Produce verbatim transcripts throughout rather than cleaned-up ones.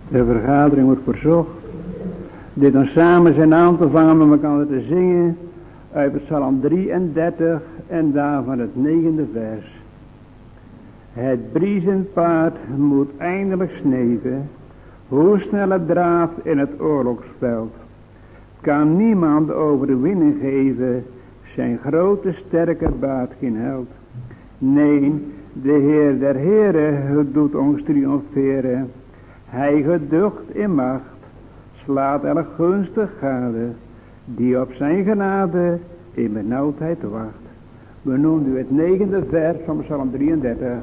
De vergadering wordt verzocht dit dan samen zijn aan te vangen met elkaar te zingen uit Psalm drieëndertig en daarvan het negende vers. Het briezenpaard moet eindelijk sneven, hoe snel het draaft in het oorlogsveld. Kan niemand overwinning geven, zijn grote sterke baat geen held. Nee, de Heer der Heren doet ons triomferen. Hij geducht in macht, slaat elk gunstig gade, die op zijn genade in benauwdheid wacht. We noemen u het negende vers van Psalm drieëndertig.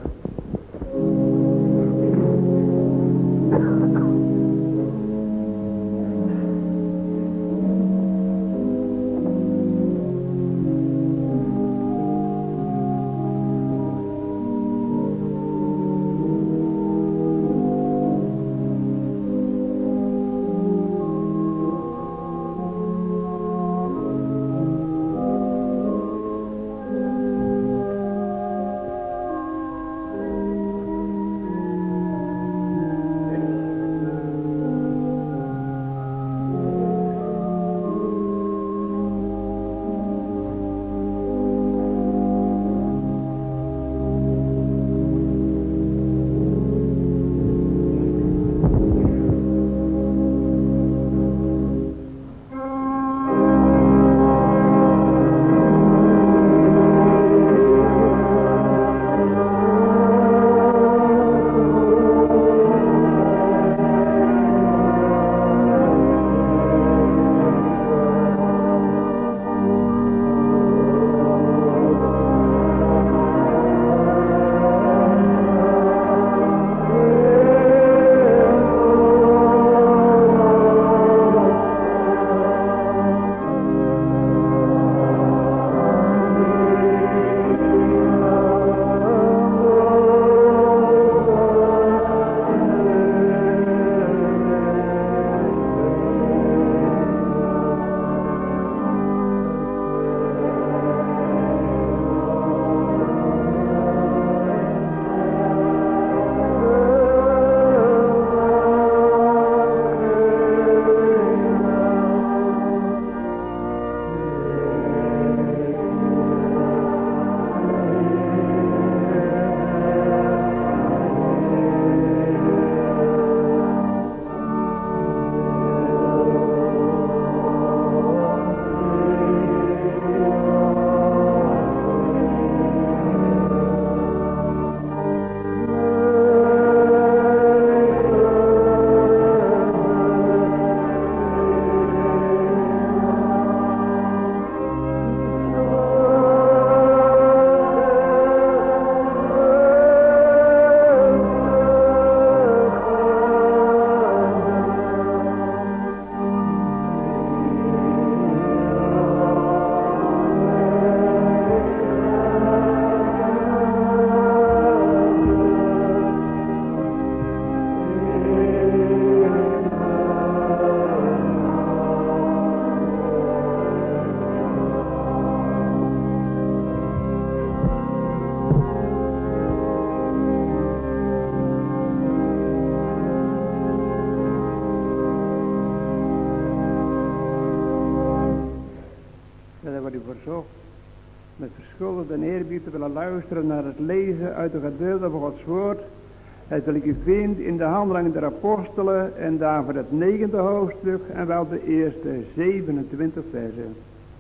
Met verschuldigde eerbied te willen luisteren naar het lezen uit de gedeelte van Gods woord. Het wil ik u vindt in de handelingen der apostelen en daarvoor het negende hoofdstuk en wel de eerste zevenentwintig versen.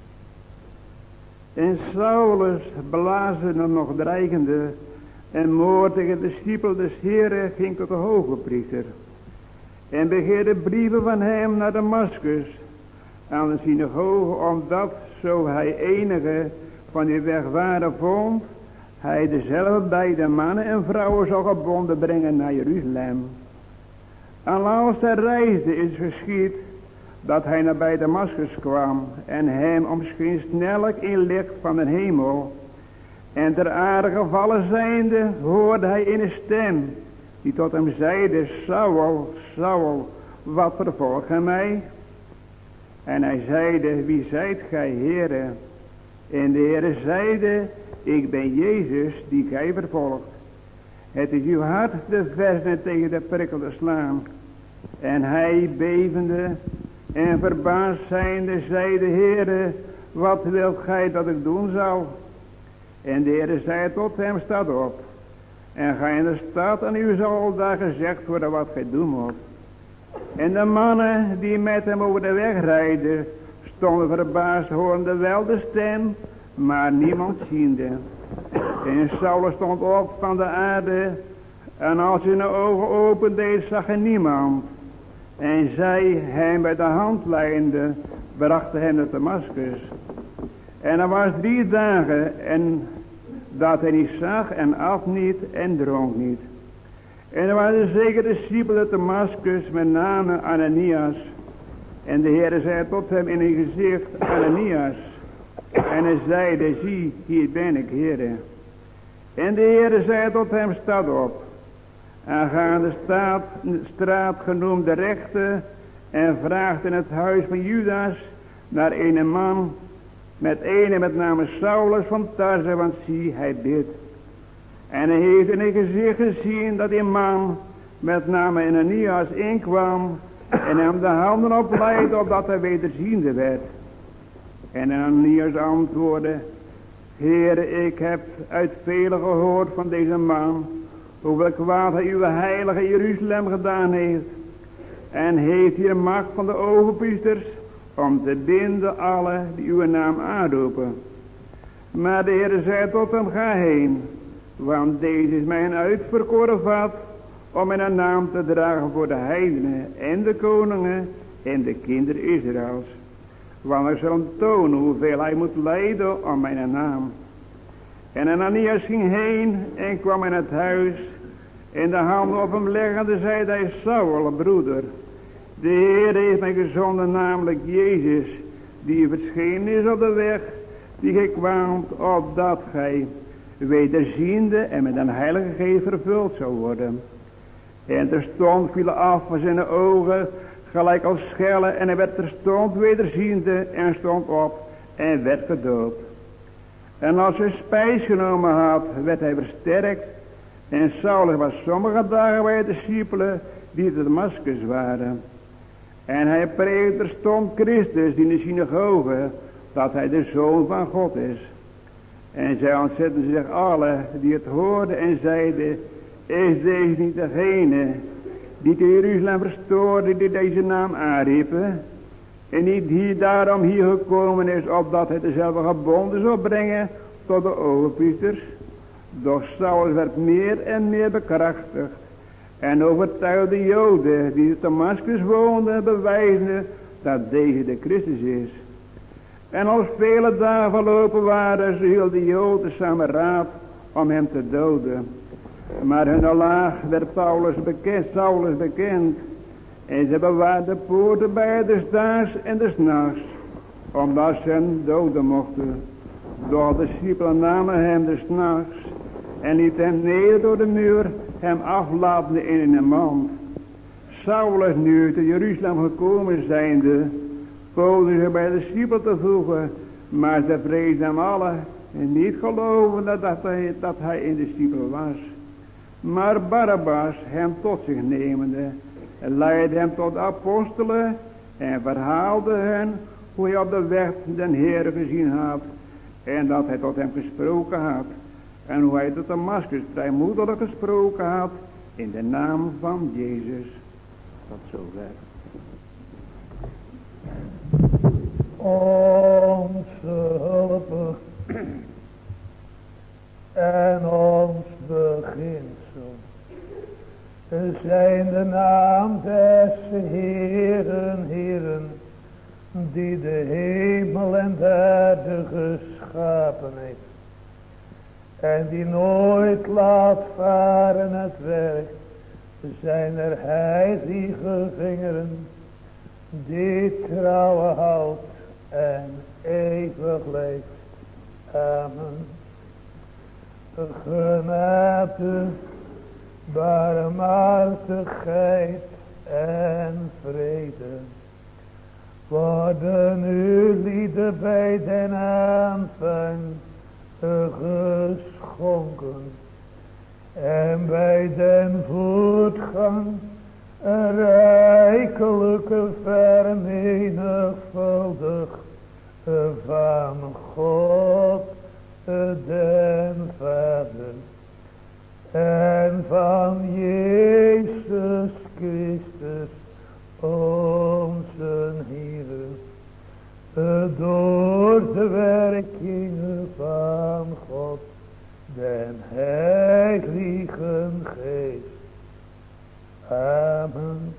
En Saulus blazen er nog dreigende en moord tegen de discipel des Heren ging tot de hoge priester. En begeerde brieven van hem naar Damaskus aan de synagoge, omdat zo hij enige van die wegwaren vond, hij dezelfde bij de mannen en vrouwen zou gebonden brengen naar Jeruzalem. En als hij reisde is geschied dat hij nabij Damaskus kwam en hem omscheen snellijk in licht van de hemel. En ter aarde gevallen zijnde hoorde hij in een stem die tot hem zeide: Saul, Saul, wat vervolgt gij mij? En hij zeide: wie zijt gij, Heere? En de Heere zeide: ik ben Jezus die gij vervolgt. Het is uw hart de verzen tegen de prikkel te slaan. En hij bevende en verbaasd zijnde zei de Heere, wat wilt gij dat ik doen zal? En de Heere zei tot hem, staat op. En ga in de stad en u zal daar gezegd worden wat gij doen moet. En de mannen die met hem over de weg rijden, stonden verbaasd, hoorende wel de stem, maar niemand ziende. En Saulus stond op van de aarde, en als hij de ogen opendeed, zag hij niemand. En zij hem bij de hand leidende, brachten hem naar Damaskus. En er was drie dagen, en dat hij niet zag, en at niet, en dronk niet. En er was een zeker discipel uit Damaskus, met name Ananias. En de Heere zei tot hem in een gezicht, Ananias. En hij zeide, zie, hier ben ik, Heere. En de Heere zei tot hem, sta op. En ga aan de straat, straat genoemd de rechte, en vraagt in het huis van Judas naar een man, met een met name Saulus van Tarse, want zie, hij bidt. En hij heeft in een gezicht gezien dat die man, met name Ananias, inkwam, en hem de handen opleidde, opdat hij wederziende werd. En Ananias antwoordde, Heere, ik heb uit velen gehoord van deze man, hoeveel kwaad hij uw heilige Jeruzalem gedaan heeft. En heeft hier macht van de overpriesters, om te binden alle die uw naam aanroepen. Maar de Heere zei tot hem, ga heen, want deze is mijn uitverkoren vat, om mijn naam te dragen voor de heidenen en de koningen en de kinderen Israëls. Want ik zal hem tonen hoeveel hij moet lijden om mijn naam. En Ananias ging heen en kwam in het huis, en de handen op hem leggende zeide hij, Saul, broeder, de Heer heeft mij gezonden, namelijk Jezus, die verschenen is op de weg, die gij kwaamt, opdat gij wederziende en met een heilige geest vervuld zou worden. En terstond vielen af van zijn ogen, gelijk als schellen, en hij werd terstond wederziende en stond op en werd gedoopt. En als hij spijs genomen had, werd hij versterkt. En Saulus was sommige dagen bij de discipelen die te Damaskus waren. En hij preekte terstond Christus in de synagoge, dat hij de Zoon van God is. En zij ontzetten zich alle die het hoorden en zeiden, is deze niet degene die te Jeruzalem verstoorde, die deze naam aanriepen? En niet die daarom hier gekomen is, opdat hij dezelfde gebonden zou brengen tot de overpriesters? Doch Saulus werd meer en meer bekrachtigd en overtuigde Joden die in Damaskus woonden, bewijzende dat deze de Christus is. En als vele dagen verlopen waren, ze hielden de Joden samen raad om hem te doden. Maar hun laag werd Paulus bekend, Saulus bekend, en ze bewaarden de poorten bij des daags en des nachts, omdat ze hem doden mochten. Doch de discipelen namen hem des nachts en liet hem neder door de muur, hem aflatende in een mand. Saulus nu te Jeruzalem gekomen zijnde, poogde ze bij de discipelen te voegen, maar ze vreesden hem alle en niet geloven dat, dat, hij, dat hij een discipel was. Maar Barabbas, hem tot zich nemende, leidde hem tot de apostelen en verhaalde hen hoe hij op de weg den Heere gezien had en dat hij tot hem gesproken had en hoe hij tot Damaskus vrijmoedelijk gesproken had in de naam van Jezus. Tot zover. Onze hulp en ons beginsel zijn de naam des Heeren, Heeren, die de hemel en de aarde geschapen heeft, en die nooit laat varen het werk zijn er heilige vingeren, die trouwen houdt en eeuwig leeft. Amen. Genade, barmhartigheid en vrede worden u lieden bij den aanvang geschonken en bij den voortgang rijkelijke vermenigvuldig van God den Vader en van Jezus Christus onze Heer, door de werkingen van God den Heilige Geest. Amen.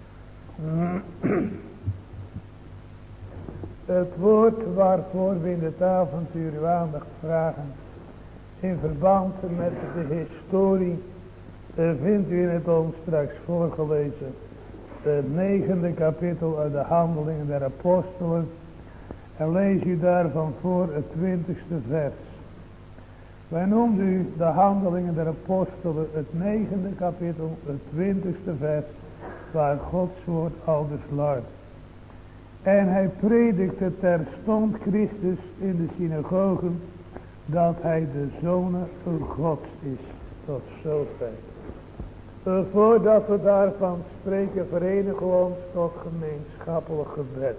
Het woord waarvoor we in dit avontuur uw aandacht vragen in verband met de historie vindt u in het ons straks voorgelezen het negende kapitel uit de Handelingen der Apostelen en lees u daarvan voor het twintigste vers. Wij noemden u de Handelingen der Apostelen het negende kapitel, het twintigste vers, waar Gods woord aldus luidt. En hij predikte terstond Christus in de synagogen, dat hij de Zoon Gods is. Tot zover. Uh, voordat we daarvan spreken, verenigen we ons tot gemeenschappelijk gebed.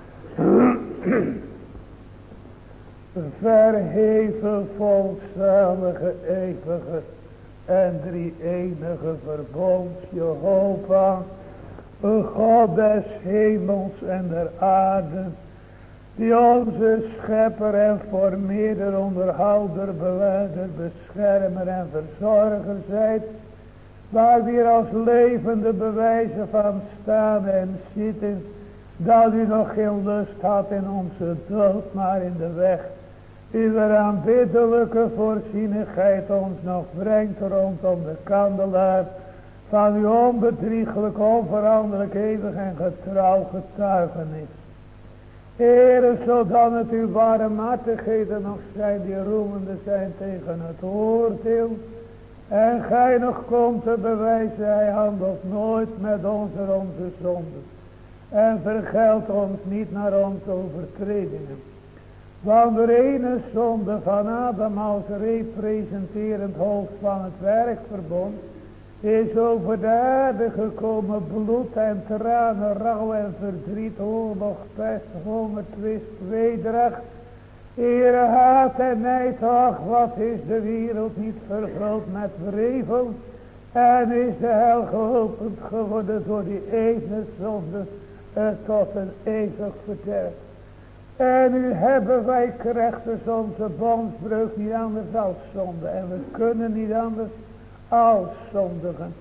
Verheven, volzalige, eeuwige en drie-enige verbond, Jehovah, God des hemels en der aarde, die onze schepper en formeerder, onderhouder, bewaarder, beschermer en verzorger zijt, waar we als levende bewijzen van staan en zitten, dat u nog geen lust had in onze dood, maar in de weg uw aanbiddelijke voorzienigheid ons nog brengt rondom de kandelaar van uw onbedriegelijk, onveranderlijk, eeuwig en getrouw getuigenis. Heere, zodat het uw barmhartigheden nog zijn die roemende zijn tegen het oordeel. En gij nog komt te bewijzen, hij handelt nooit met onze onze zonden. En vergeldt ons niet naar onze overtredingen. Want de ene zonde van Adam als representerend hoofd van het werkverbond is over de aarde gekomen, bloed en tranen, rouw en verdriet, oorlog, pest, honger, twist, tweedracht, eer, haat en nijd. Ach, wat is de wereld niet vervuld met wrevel, en is de hel geopend geworden door die ene zonde uh, tot een eeuwig verderf. En nu hebben wij krachtens onze bondsbreuk niet anders als zonde, en we kunnen niet anders als zondigen.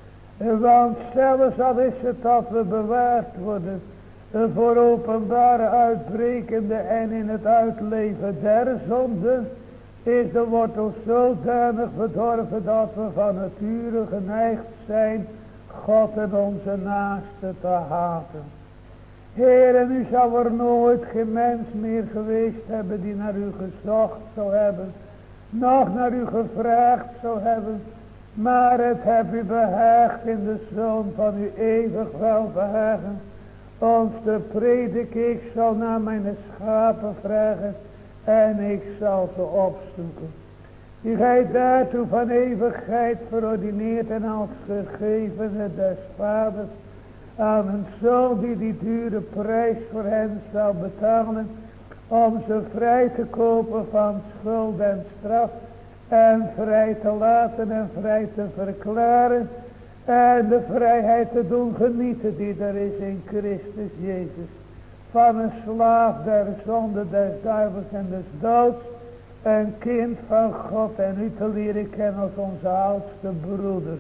Want zelfs al is het dat we bewaard worden voor openbare uitbrekende en in het uitleven der zonde, is de wortel zodanig verdorven dat we van nature geneigd zijn God en onze naaste te haten. Heer, en u zou er nooit geen mens meer geweest hebben die naar u gezocht zou hebben, nog naar u gevraagd zou hebben, maar het heb u behaagd in de Zoon van uw eeuwig welbehagen ons te prediken. Ik zal naar mijn schapen vragen en ik zal ze opzoeken. Die gij daartoe van eeuwigheid verordineerd en als gegevene des vaders aan een zoon die die dure prijs voor hen zal betalen, om ze vrij te kopen van schuld en straf, en vrij te laten en vrij te verklaren, en de vrijheid te doen genieten die er is in Christus Jezus, van een slaaf der zonde, des duivels en des doods, een kind van God, en u te leren kennen als onze oudste broeder.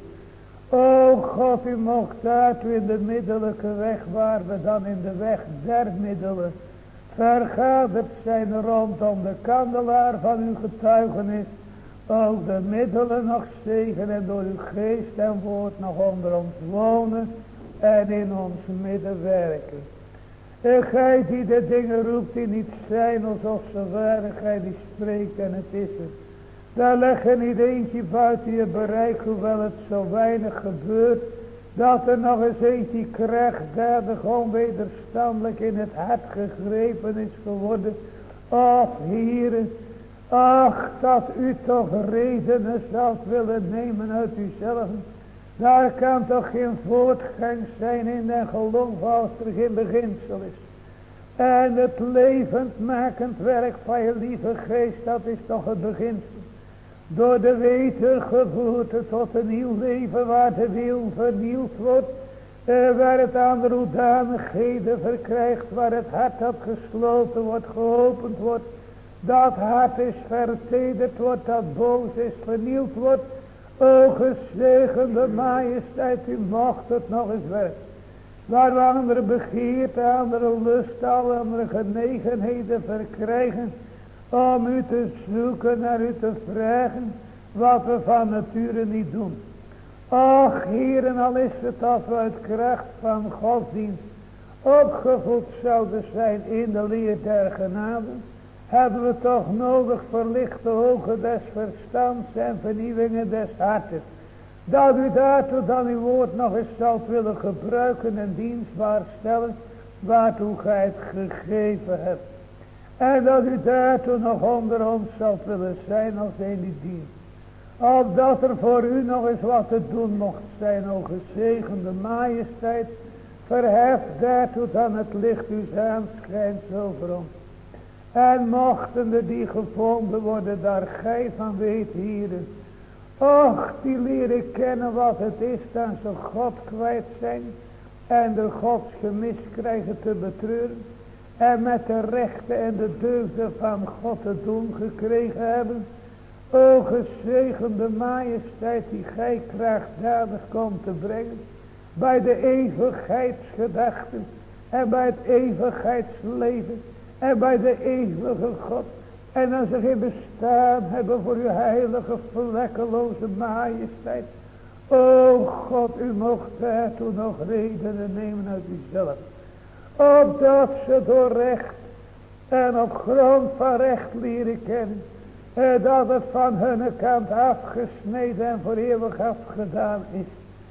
O God, u mocht daartoe in de middelijke weg, waar we dan in de weg der middelen vergaderd zijn rondom de kandelaar van uw getuigenis, ook de middelen nog zegen en door uw geest en woord nog onder ons wonen en in ons midden werken. En gij die de dingen roept die niet zijn alsof ze waren, gij die spreekt en het is het. Daar leg je niet eentje buiten je bereik, hoewel het zo weinig gebeurt, dat er nog eens eentje krachtdadig onwederstandelijk in het hart gegrepen is geworden. Och, Heere, ach, dat u toch redenen zult willen nemen uit uzelf, Daar kan toch geen voortgang zijn in den geloof als er geen beginsel is. En het levendmakend werk van je lieve geest, dat is toch het beginsel. Door de wedergeboorte tot een nieuw leven waar de wil vernieuwd wordt. Eh, waar het aan de hoedanigheden verkrijgt, waar het hart dat gesloten wordt, geopend wordt. Dat hart is vertederd wordt, dat boos is vernieuwd wordt. O gezegende majesteit, u mocht het nog eens werken. Waar we andere begeerte, andere lust, alle andere genegenheden verkrijgen. Om u te zoeken, naar u te vragen, wat we van nature niet doen. Och, heren, al is het als we uit kracht van godsdienst opgevoed zouden zijn in de leer der genade, hebben we toch nodig verlichte ogen des verstands en vernieuwingen des hartes. Dat u daartoe dan uw woord nog eens zult willen gebruiken en dienstbaar stellen, waartoe gij het gegeven hebt. En dat u daartoe nog onder ons zult willen zijn als een die dient. Opdat er voor u nog eens wat te doen mocht zijn, o gezegende majesteit, verheft daartoe dan het licht uw aanschijnt over ons. En mochten de die gevonden worden, daar gij van weet, hieren. Och, die leren kennen wat het is, dan ze God kwijt zijn en de Gods gemis krijgen te betreuren. En met de rechten en de deugden van God te doen gekregen hebben. O gezegende majesteit die gij krachtdadig komt te brengen. Bij de eeuwigheidsgedachten. En bij het eeuwigheidsleven. En bij de eeuwige God. En als ze geen bestaan hebben voor uw heilige vlekkeloze majesteit. O God, u mocht daartoe nog redenen nemen uit uzelf. Opdat ze door recht en op grond van recht leren kennen. En dat het van hun kant afgesneden en voor eeuwig afgedaan is.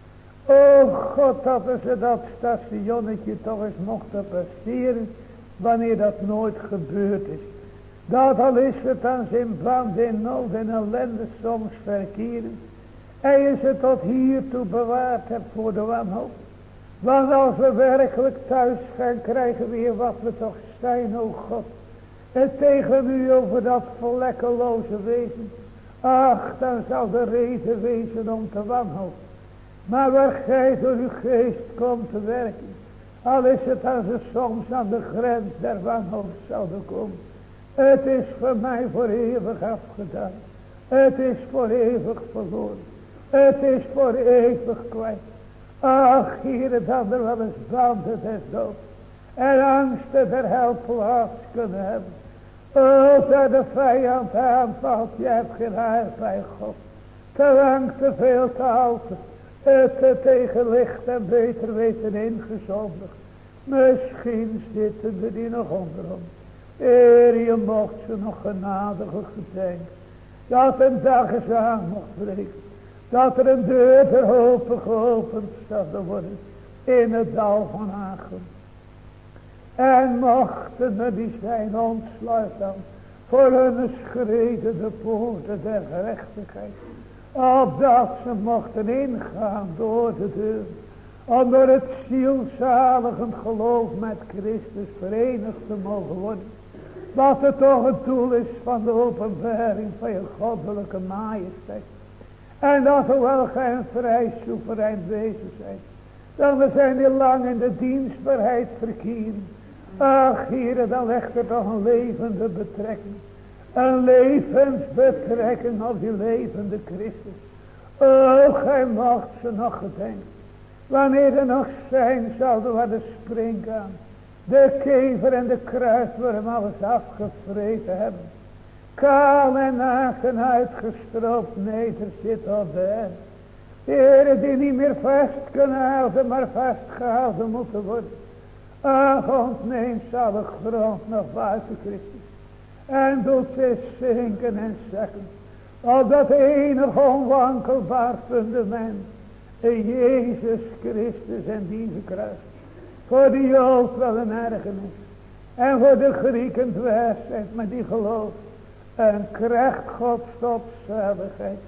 O God, dat ze dat stationnetje toch eens mochten passeren. Wanneer dat nooit gebeurd is. Dat al is het aan zijn band in nood en ellende soms verkeren. En je ze tot hiertoe bewaard hebt voor de wanhoop. Want als we werkelijk thuis gaan, krijgen we weer wat we toch zijn, o God. En tegen u over dat vlekkeloze wezen. Ach, dan zal de reden wezen om te wanhopen. Maar waar gij door uw geest komt te werken. Al is het als ze soms aan de grens der wanhoop zouden komen. Het is voor mij voor eeuwig afgedaan. Het is voor eeuwig verloren. Het is voor eeuwig kwijt. Ach, hier dat er wel eens banden des doods en angsten der hel plaats kunnen hebben. O, dat de vijand aanvalt, je hebt geen haar bij God. Te lang, te veel, te altijd. Het tegen licht en beter weten ingezondigd. Misschien zitten we die nog onder ons. Eer je mocht ze nog genadige gedenken. Dat een dag eens aan mocht breken. Dat er een deur ter hope geopend zou worden. In het dal van Hagen. En mochten er die zijn ontsluit dan. Voor hun schreden de poorten der gerechtigheid. Opdat ze mochten ingaan door de deur. Om door het zielzaligend geloof met Christus verenigd te mogen worden. Wat het toch het doel is van de openbaring van je goddelijke majesteit. En dat hoewel gij een vrij soeverein wezen zijt. Dan we zijn die lang in de dienstbaarheid verkieren. Ach, Heere, dan legt er toch een levende betrekking. Een levensbetrekking op die levende Christus. O, gij mocht ze nog gedenken. Wanneer er nog zijn zouden waar de springkaan, de kever en de kruisworm alles afgevreten hebben. Kaal en naken uitgestroopt nederzit op de aarde. Heren die niet meer vast kunnen houden, maar vastgehouden moeten worden. Ach, ontneemt zalig grond nog buiten Christus. En doet ze zinken en zakken. Op dat enig onwankelbaar fundament. Jezus Christus en die kruis. Voor de Jood wel een ergernis. En voor de Grieken dwaasheid, maar die geloof. En kracht Gods tot zaligheid.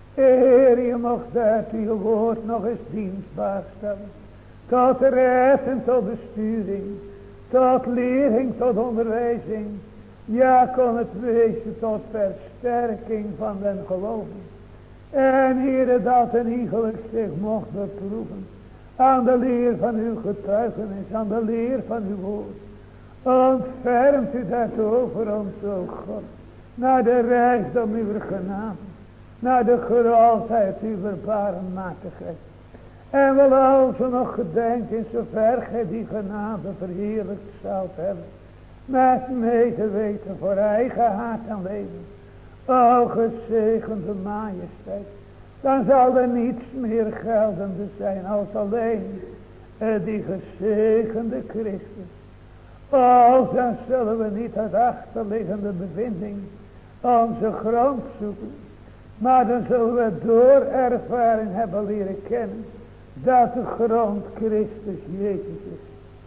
Heer, je mocht uit uw woord nog eens dienstbaar stellen. Tot redden, tot besturing. Tot lering, tot onderwijzing. Ja, kon het wezen tot versterking van den geloven. En Heere, dat een iegelijk zich mocht beproeven. Aan de leer van uw getuigenis, aan de leer van uw woord. Ontfermt u dat over ons, o God. Naar de rijkdom uw genade. Naar de grootheid uw barmhartigheid. En wel als we nog gedenken, in zover gij die genade verheerlijkt zoudt hebben. Met medeweten voor eigen hart en leven. O gezegende majesteit. Dan zal er niets meer geldende zijn als alleen uh, die gezegende Christus. O, dan zullen we niet uit achterliggende bevinding onze grond zoeken. Maar dan zullen we door ervaring hebben leren kennen dat de grond Christus Jezus is.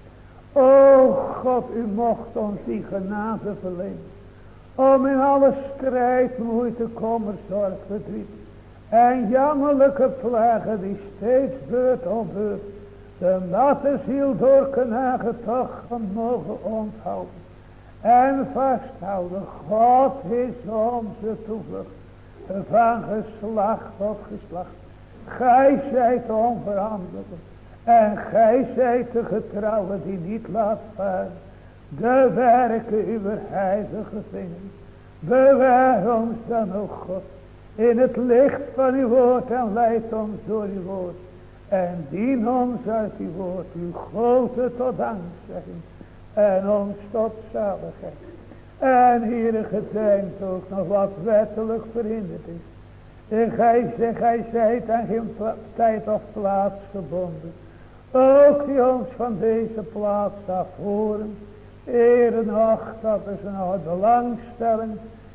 O God, u mocht ons die genade verlenen. Om in alle strijd, moeite, kommer, zorg, verdriet. En jammerlijke plagen die steeds beurt om beurt. De natte ziel door knagen toch mogen onthouden. En vasthouden. God is onze toevlucht. Van geslacht tot geslacht. Gij zijt onveranderlijk. En gij zijt de getrouwe die niet laat varen. De werken uw heilige vingers. Bewaar ons dan, o God. In het licht van uw woord en leid ons door uw woord. En dien ons uit uw woord. Uw grote tot dankzegging. En ons tot zaligheid. En Heere, gedenkt ook nog wat wettelijk verhinderd is. En gij zegt, gij zijt aan geen tijd of plaats gebonden. Ook die ons van deze plaats afvoeren. Ere nog, dat is nog belangstelling.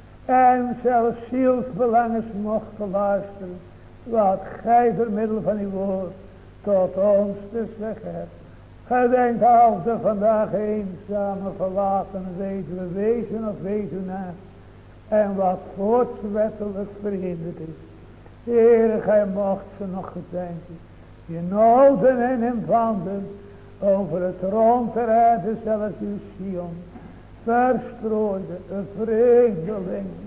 En zelfs zielsbelangens mochten luisteren. Wat gij door middel van uw woord tot ons te zeggen hebt. Gedenk als de vandaag eenzame verlaten weduwe wezen of weduwnaar. En wat voortwettelijk verhinderd is. Heere, gij mocht ze nog gedenken. Je noden en in banden. Over het rond der aarde zelfs uw Sion. Verstrooide vreemdelingen.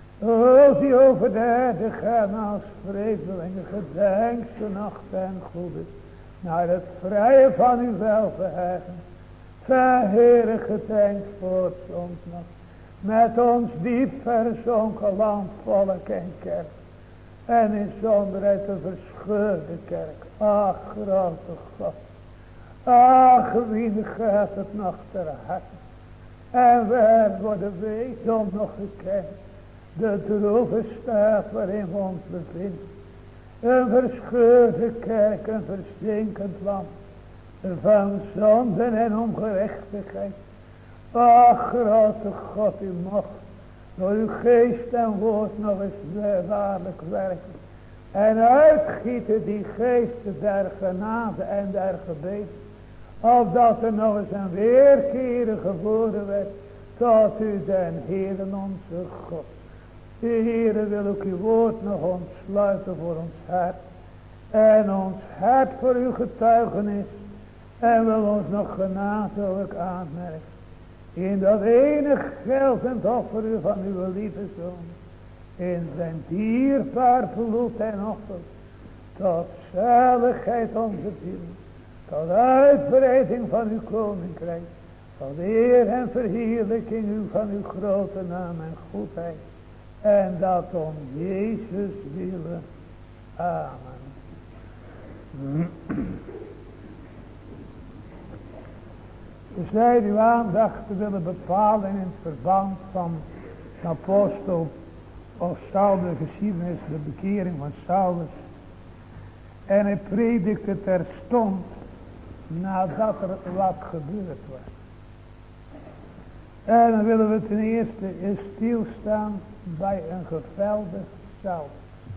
Als die over de aarde gaan als vreemdelingen. Gedenk ze nog ten goede. Naar het vrije van uw welbehagen. Verheere, gedenk voor ons nog. Met ons diep verzonken land, volk en kerk. En in zonderheid de verscheurde kerk. Ach, grote God. Ach, wie gaat het nog ter harte. En waar worden weedom nog gekend. De droeve staat waarin we ons bevinden. Een verscheurde kerk, een verstinkend land. Van zonden en ongerechtigheid. Ach, grote God, u mocht door uw geest en woord nog eens waarlijk werken. En uitgieten die geesten der genade en der gebeden. Opdat er nog eens een weerkeren geboren werd. Tot u den Heere onze God. De Heere wil ook uw woord nog ontsluiten voor ons hart. En ons hart voor uw getuigenis. En wil ons nog genadelijk aanmerken. In dat enig geldend offer u van uw lieve Zoon. In zijn dierbaar bloed en offer. Tot zaligheid onze ziel. Tot uitbreiding van uw koninkrijk. Tot eer en verheerlijking u van uw grote naam en goedheid. En dat om Jezus willen. Amen. We zijn uw aandacht te willen bepalen in het verband van de apostel of Saul, de geschiedenis, de bekering van Saulus. En hij predikte terstond nadat er wat gebeurd was. En dan willen we ten eerste eens stilstaan bij een gevelde Saulus.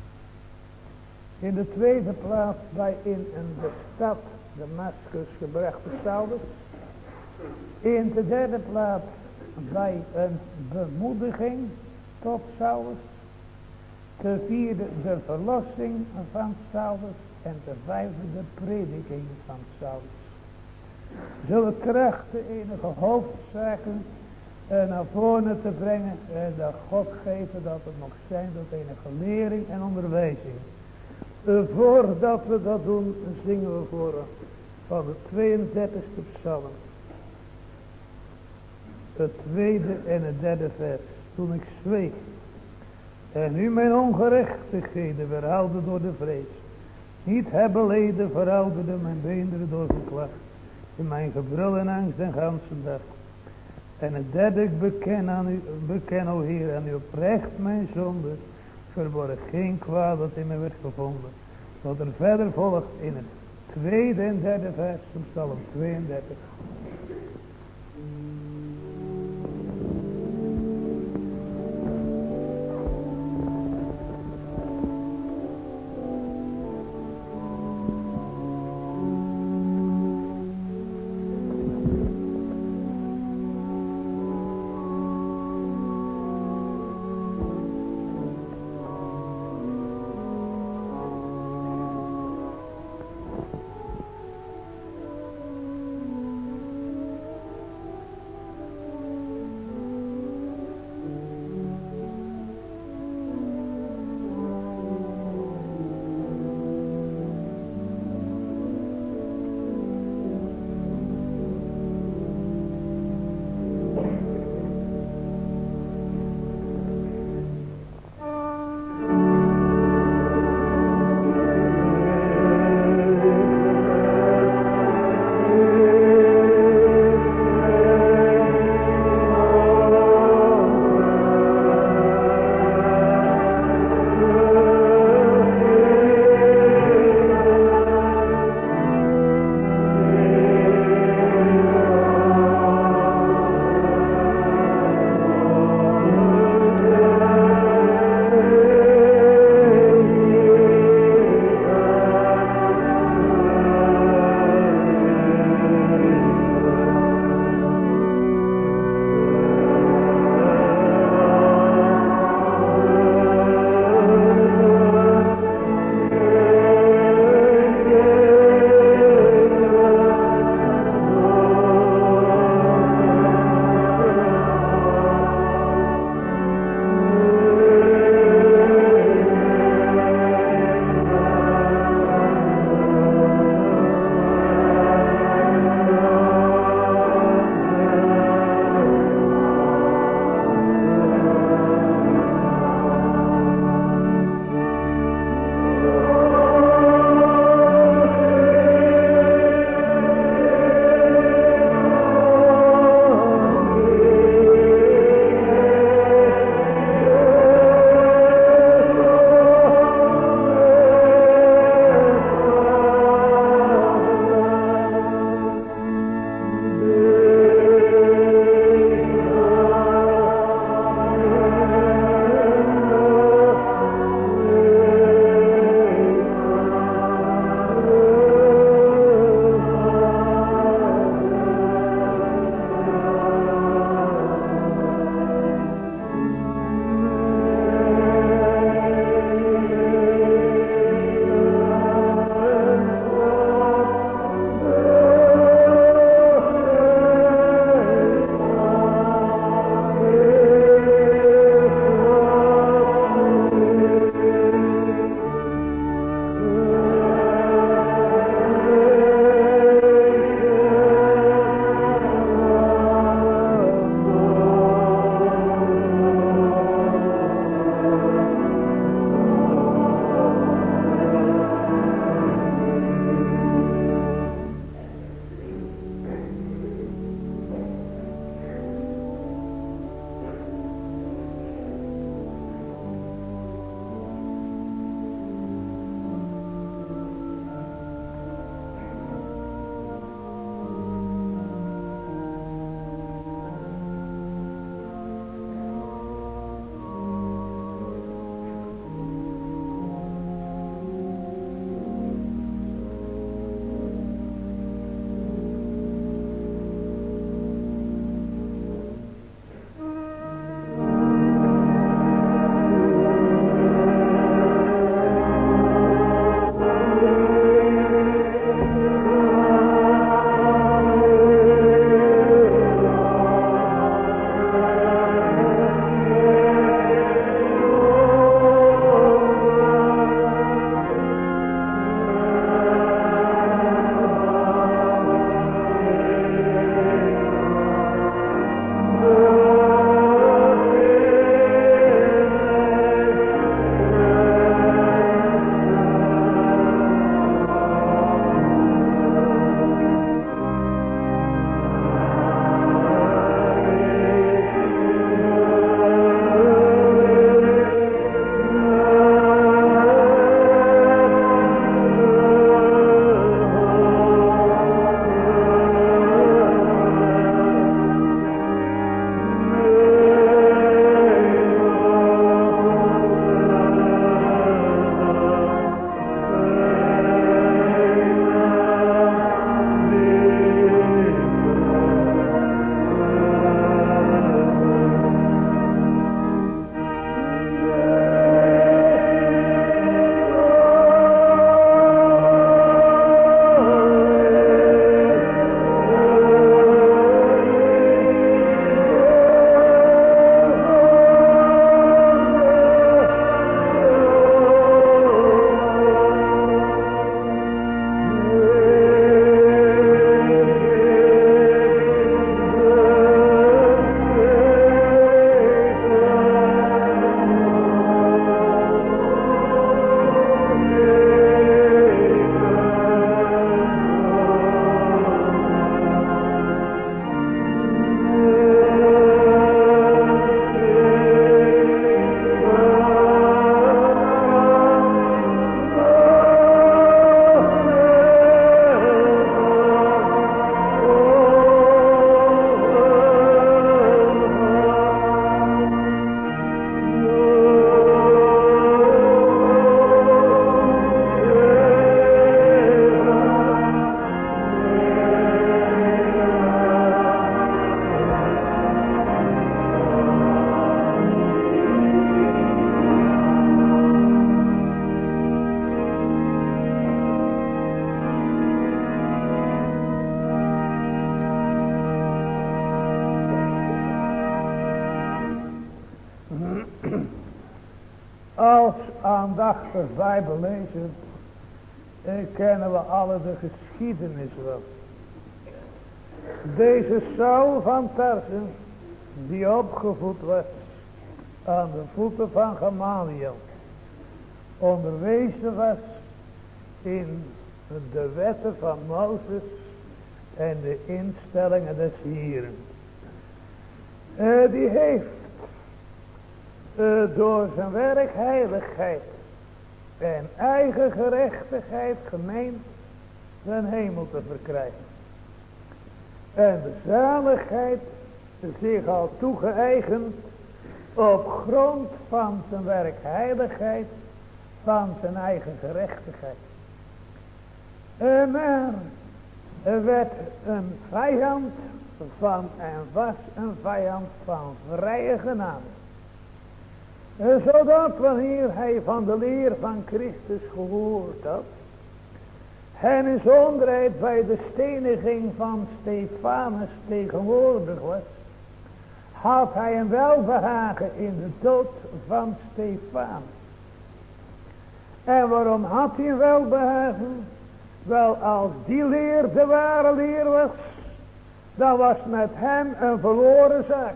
In de tweede plaats bij in de stad Damascus gebrachte Saulus. In de derde plaats bij een bemoediging tot Saulus. Ten vierde de verlossing van Saulus. En ten vijfde de prediking van Saulus. Zullen terug de enige hoofdzaken uh, naar voren te brengen. En dat God geven dat het nog zijn tot enige lering en onderwijzing. Uh, voordat we dat doen, zingen we voor van de tweeëndertigste psalm. Het tweede en het derde vers. Toen ik zweeg. En nu mijn ongerechtigheden verhouden door de vrees. Niet hebben leden verouderde mijn beenderen door geklacht. In mijn gebrul en angst den ganse dag. En het derde ik beken aan u, beken o Heer, en u oprecht mijn zonde. Verborg geen kwaad dat in mij werd gevonden. Wat er verder volgt in het tweede en derde vers van Psalm tweeëndertig. Als aandachtig Bijbellezer eh, kennen we alle de geschiedenis wel. Deze Saul van Tarsen, die opgevoed was aan de voeten van Gamaliel, onderwezen was in de wetten van Mozes en de instellingen des Hieren. Uh, die heeft uh, door zijn werk heiligheid en eigen gerechtigheid gemeend zijn hemel te verkrijgen. En de zaligheid zich al toegeëigend op grond van zijn werk heiligheid, van zijn eigen gerechtigheid. En er werd een vijand van en was een vijand van vrije genade. Zodat wanneer hij van de leer van Christus gehoord had en in zonderheid bij de steniging van Stefanus tegenwoordig was, had hij een welbehagen in de dood van Stefanus. En waarom had hij een welbehagen? Wel, als die leer de ware leer was, dan was met hem een verloren zaak.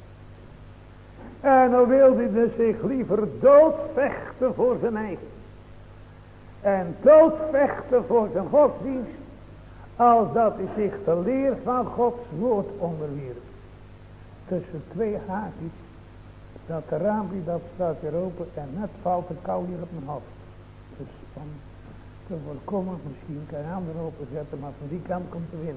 En dan wilde hij zich liever doodvechten voor zijn eigen. En doodvechten voor zijn godsdienst, als dat hij zich de leer van Gods woord onderwierp. Tussen twee haakjes, dat raampje dat staat weer open en net valt de kou hier op mijn hoofd. Dus om te voorkomen, misschien kan je een ander openzetten, maar van die kant komt de wind.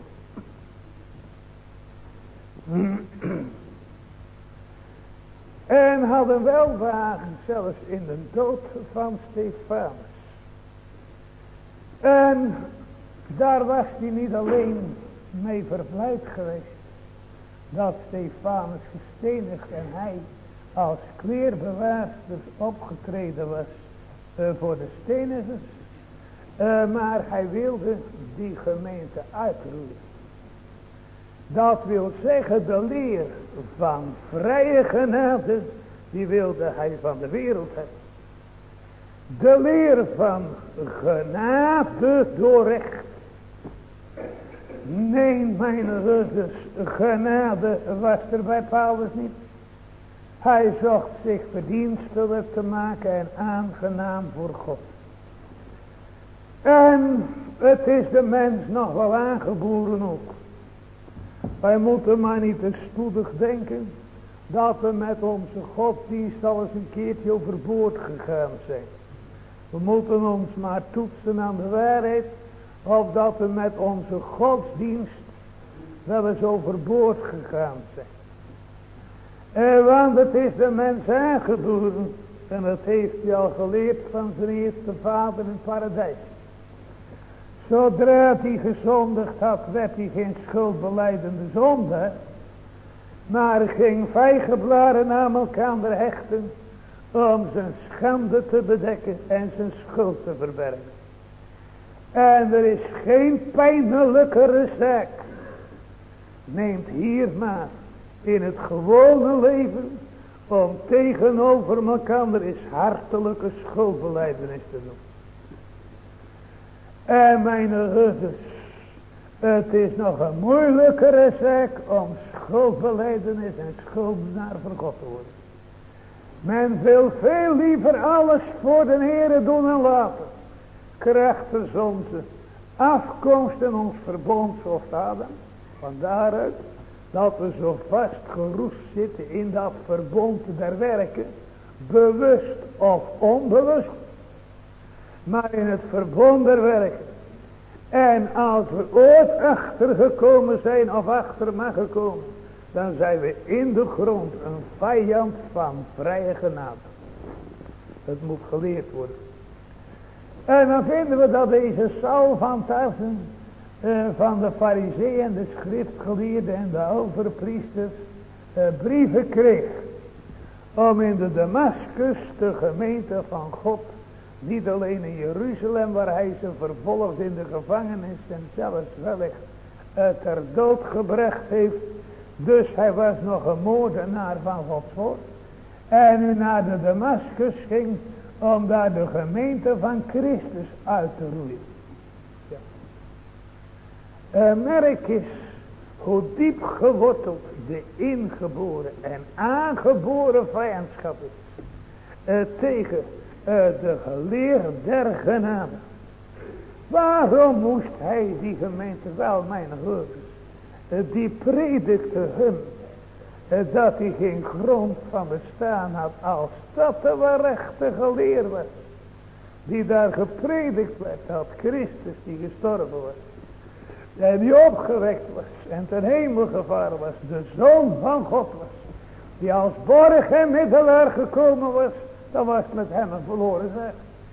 En hadden welbehagen zelfs in de dood van Stefanus. En daar was hij niet alleen mee verblijd geweest dat Stefanus gestenigd en hij als kleerbewaarster opgetreden was uh, voor de stenigers, uh, maar hij wilde die gemeente uitroeien. Dat wil zeggen, de leer van vrije genade, die wilde hij van de wereld hebben. De leer van genade door recht. Nee, mijn broeders, genade was er bij Paulus niet. Hij zocht zich verdienstelijk te maken en aangenaam voor God. En het is de mens nog wel aangeboren ook. Wij moeten maar niet te spoedig denken dat we met onze godsdienst al eens een keertje overboord gegaan zijn. We moeten ons maar toetsen aan de waarheid, of dat we met onze godsdienst wel eens overboord gegaan zijn. En want het is de mens aangeboren, en dat heeft hij al geleerd van zijn eerste vader in het paradijs. Zodra hij gezondigd had, werd hij geen schuldbelijdende zondaar, maar ging vijgenblaren aan elkaar hechten om zijn schande te bedekken en zijn schuld te verbergen. En er is geen pijnlijkere zaak. Neemt hier maar in het gewone leven om tegenover elkaar is hartelijke schuldbelijdenis te doen. En mijn broeders, het is nog een moeilijkere zaak om schuldbelijdenis en schuldenaar voor God te worden. Men wil veel liever alles voor de Heere doen en laten. Krachtens onze afkomst en ons verbondshoofd Adam. Van daaruit dat we zo vast geroest zitten in dat verbond der werken. Bewust of onbewust. Maar in het verbond der werken. En als we ooit achtergekomen zijn of achter mogen komen, dan zijn we in de grond een vijand van vrije genade. Het moet geleerd worden. En dan vinden we dat deze Saul van Tarsen uh, van de farizeeën, de schriftgeleerden en de overpriesters uh, brieven kreeg. Om in de Damaskus, de gemeente van God, niet alleen in Jeruzalem waar hij ze vervolgd in de gevangenis en zelfs wellicht uh, ter dood gebracht heeft. Dus hij was nog een moordenaar van Gods woord. En nu naar de Damaskus ging om daar de gemeente van Christus uit te roeien. Ja. Uh, merk eens hoe diep geworteld de ingeboren en aangeboren vijandschap is uh, tegen uh, de geleerde der genade. Waarom moest hij die gemeente wel, mijn hoorders, uh, die predikte hun uh, dat hij geen grond van bestaan had, als dat de waarachtige leer was die daar gepredikt werd, dat Christus die gestorven was en die opgewekt was en ten hemel gevaren was, de Zoon van God was, die als borg en middelaar gekomen was, dan was met hem een verloren zaak.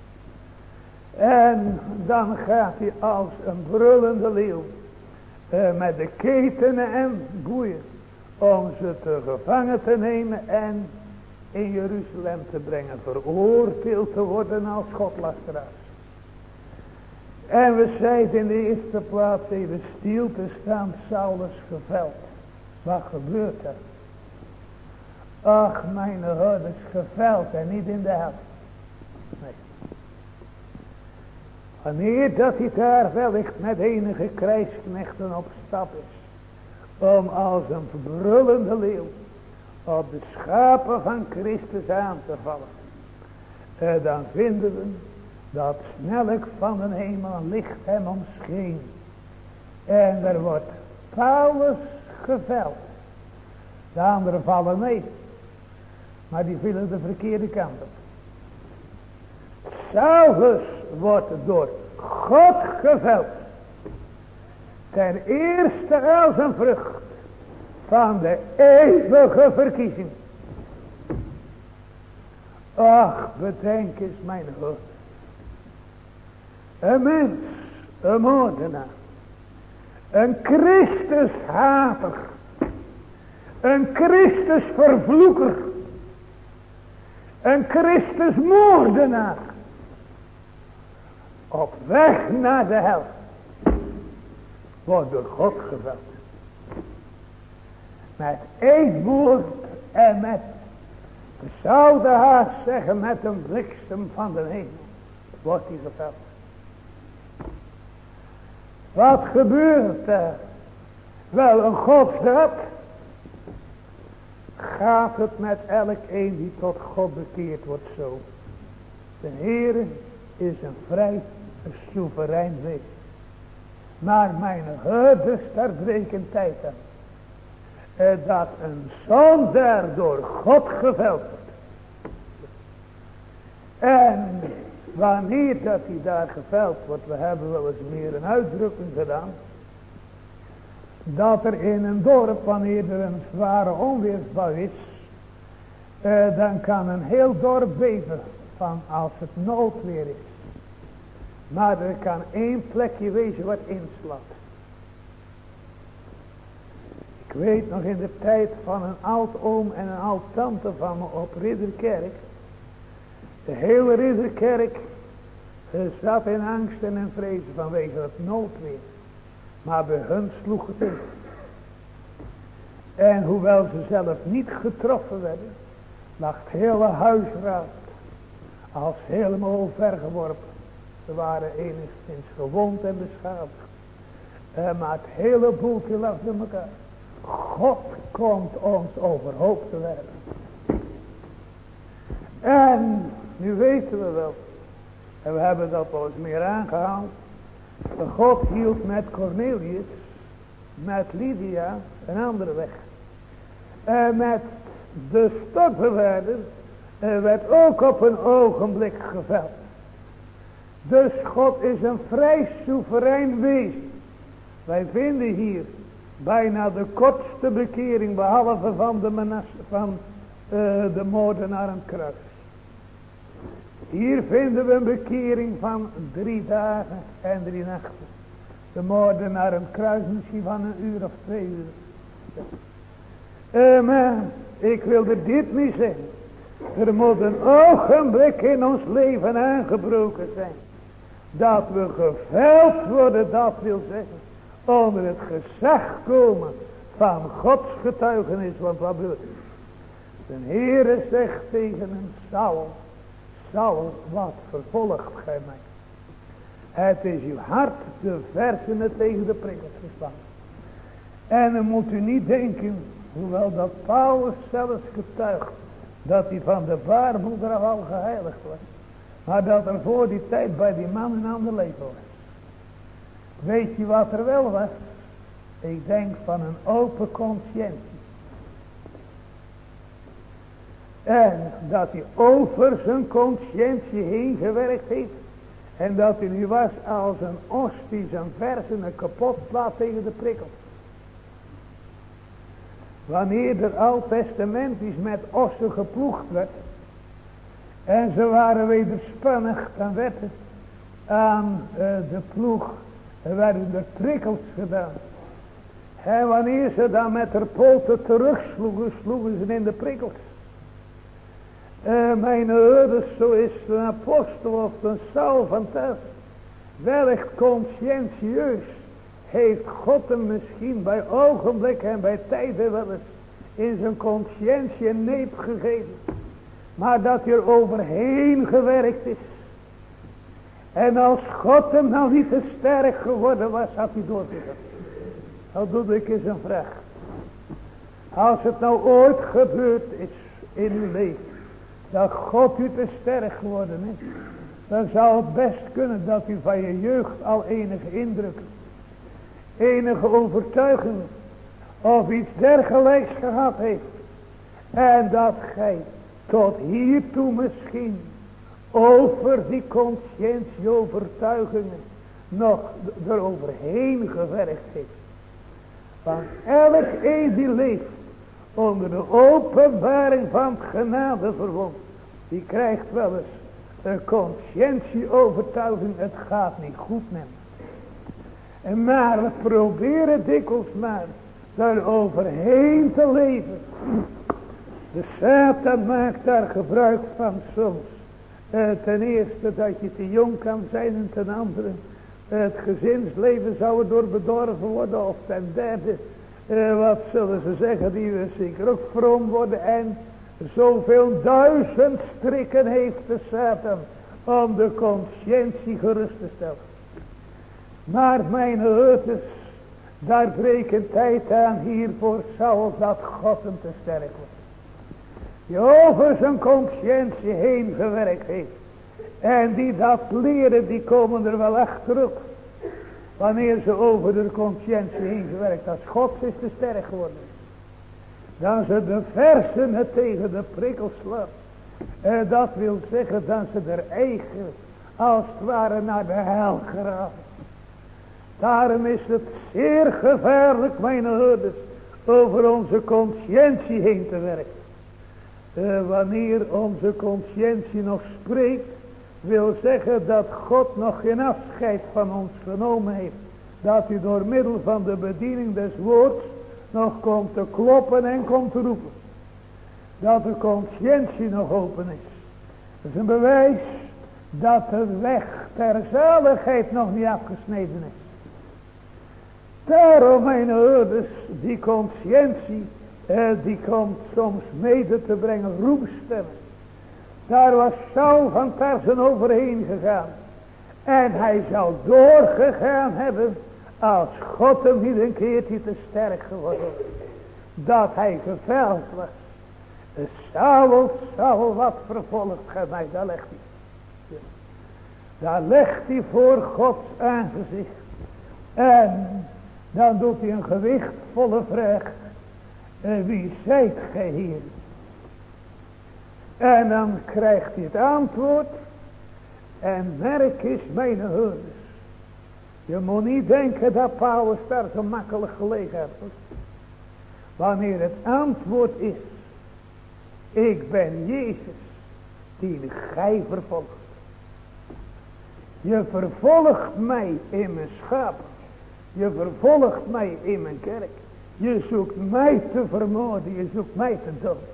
En dan gaat hij als een brullende leeuw uh, met de ketenen en boeien om ze te gevangen te nemen en in Jeruzalem te brengen, veroordeeld te worden als godlasteraars. En we zeiden in de eerste plaats even stil te staan, Saulus geveld. Wat gebeurt er? Ach, mijn hoorders, geveld en niet in de hel. Nee. Wanneer dat hij daar wellicht met enige krijgsknechten op stap is, om als een verbrullende leeuw op de schapen van Christus aan te vallen, eh, dan vinden we dat snellijk van de hemel een licht hem omscheen. En er wordt Paulus geveld. De anderen vallen mee, maar die vielen de verkeerde kant op. Saulus wordt door God geveld. Ten eerste als een vrucht van de eeuwige verkiezing. Ach, bedenk eens, mijn God. Een mens, een moordenaar, een Christushater, een Christusvervloeker, een Christusmoordenaar, op weg naar de hel, wordt door God geveld. Met één woord en met, we zouden haast zeggen, met een bliksem van de hemel, wordt hij geveld. Wat gebeurt er? Wel, een godsdaad. Gaat het met elk een die tot God bekeerd wordt zo. De Heere is een vrij, een soeverein wezen. Maar mijn herders, daar breekt een tijd aan. Eh, dat een zondaar door God geveld wordt. En wanneer dat hij daar geveld wordt, we hebben wel eens meer een uitdrukking gedaan, dat er in een dorp, wanneer er een zware onweersbui is, eh, dan kan een heel dorp beven van als het noodweer is. Maar er kan één plekje wezen wat inslaat. Ik weet nog in de tijd van een oud oom en een oud tante van me op Ridderkerk. De hele Ridderkerk zat in angst en in vrezen vanwege het noodweer. Maar bij hun sloeg het in. En hoewel ze zelf niet getroffen werden, lag het hele huisraad als helemaal vergeworpen. Ze waren enigszins gewond en beschadigd. Uh, maar het hele boeltje lag bij elkaar. God komt ons overhoop te werpen. En nu weten we wel, en we hebben dat wel eens meer aangehaald, dat God hield met Cornelius, met Lydia, een andere weg. En met de stadbewaarder werd ook op een ogenblik geveld. Dus God is een vrij soeverein wezen. Wij vinden hier bijna de kortste bekering, behalve van de, menas, van, uh, de moordenaar aan het kruis. Hier vinden we een bekering van drie dagen en drie nachten. De moordenaar aan het kruis misschien van een uur of twee uur. Uh, maar ik wil er dit mee zeggen. Er moet een ogenblik in ons leven aangebroken zijn. Dat we geveld worden, dat wil zeggen. Onder het gezag komen van Gods getuigenis. Want wat bedoelt het? De Heere zegt tegen een Saul. Saul, wat vervolgt gij mij? Het is uw hart de versenen tegen de prikkels geslaan. En dan moet u niet denken, hoewel dat Paulus zelfs getuigt, dat hij van de baarmoeder al geheiligd was. Maar dat er voor die tijd bij die man een ander leven was. Weet je wat er wel was? Ik denk van een open conscientie. En dat hij over zijn conscientie heen gewerkt heeft. En dat hij nu was als een os die zijn versenen kapot slaat tegen de prikkels. Wanneer er oud-testamentisch met ossen geploegd werd. En ze waren wederspannig, dan werd het aan uh, de ploeg, er werden er prikkels gedaan. En wanneer ze dan met haar poten terugsloegen, sloegen ze in de prikkels. Uh, mijn ouders, zo is een apostel of een Saul van Tarsus, wellicht conscientieus, heeft God hem misschien bij ogenblikken en bij tijden wel eens in zijn conscientie een neep gegeven. Maar dat hij er overheen gewerkt is. En als God hem nou niet te sterk geworden was, had hij doorgegaan. Nou doe ik eens een vraag. Als het nou ooit gebeurd is in uw leven, dat God u te sterk geworden is, dan zou het best kunnen dat u van je jeugd al enige indrukken, enige overtuigingen of iets dergelijks gehad heeft. En dat gij tot hiertoe misschien over die conscientieovertuigingen nog eroverheen gewerkt heeft. Want elk een die leeft onder de openbaring van het genadeverbond, die krijgt wel eens een conscientieovertuiging, het gaat niet goed met me. En maar we proberen dikwijls maar daar overheen te leven. De Satan maakt daar gebruik van soms. Uh, ten eerste dat je te jong kan zijn en ten andere het gezinsleven zou er door bedorven worden. Of ten derde, uh, wat zullen ze zeggen, die we zeker ook vroom worden. En zoveel duizend strikken heeft de Satan om de conscientie gerust te stellen. Maar mijn herders, daar breekt een tijd aan hier voor Saul dat God hem te sterk wordt. Die over zijn conscientie heen gewerkt heeft. En die dat leren, die komen er wel achterop. Wanneer ze over de conscientie heen gewerkt, als God is te sterk geworden. Dan ze de versenen tegen de prikkels slaan. En dat wil zeggen dat ze er eigen als het ware naar de hel geraken. Daarom is het zeer gevaarlijk, mijn herders, over onze conscientie heen te werken. Uh, wanneer onze conscientie nog spreekt, wil zeggen dat God nog geen afscheid van ons genomen heeft. Dat hij door middel van de bediening des woords nog komt te kloppen en komt te roepen. Dat de conscientie nog open is. Dat is een bewijs dat de weg ter zaligheid nog niet afgesneden is. Daarom, mijn herders, die conscientie, eh, die komt soms mede te brengen roemstemmen. Daar was Saul van Tarsen overheen gegaan. En hij zou doorgegaan hebben als God hem niet een keertje te sterk geworden was. Dat hij geveld was. Saul, Saul, wat vervolgt gij mij? Daar legt hij. Daar legt hij voor Gods aangezicht. En dan doet hij een gewichtvolle vraag. En wie zijt gij hier? En dan krijgt hij het antwoord. En merk is mijn herders. Je moet niet denken dat Paulus daar zo makkelijk gelegen heeft. Wanneer het antwoord is. Ik ben Jezus die gij vervolgt. Je vervolgt mij in mijn schapen. Je vervolgt mij in mijn kerk. Je zoekt mij te vermoorden. Je zoekt mij te doden.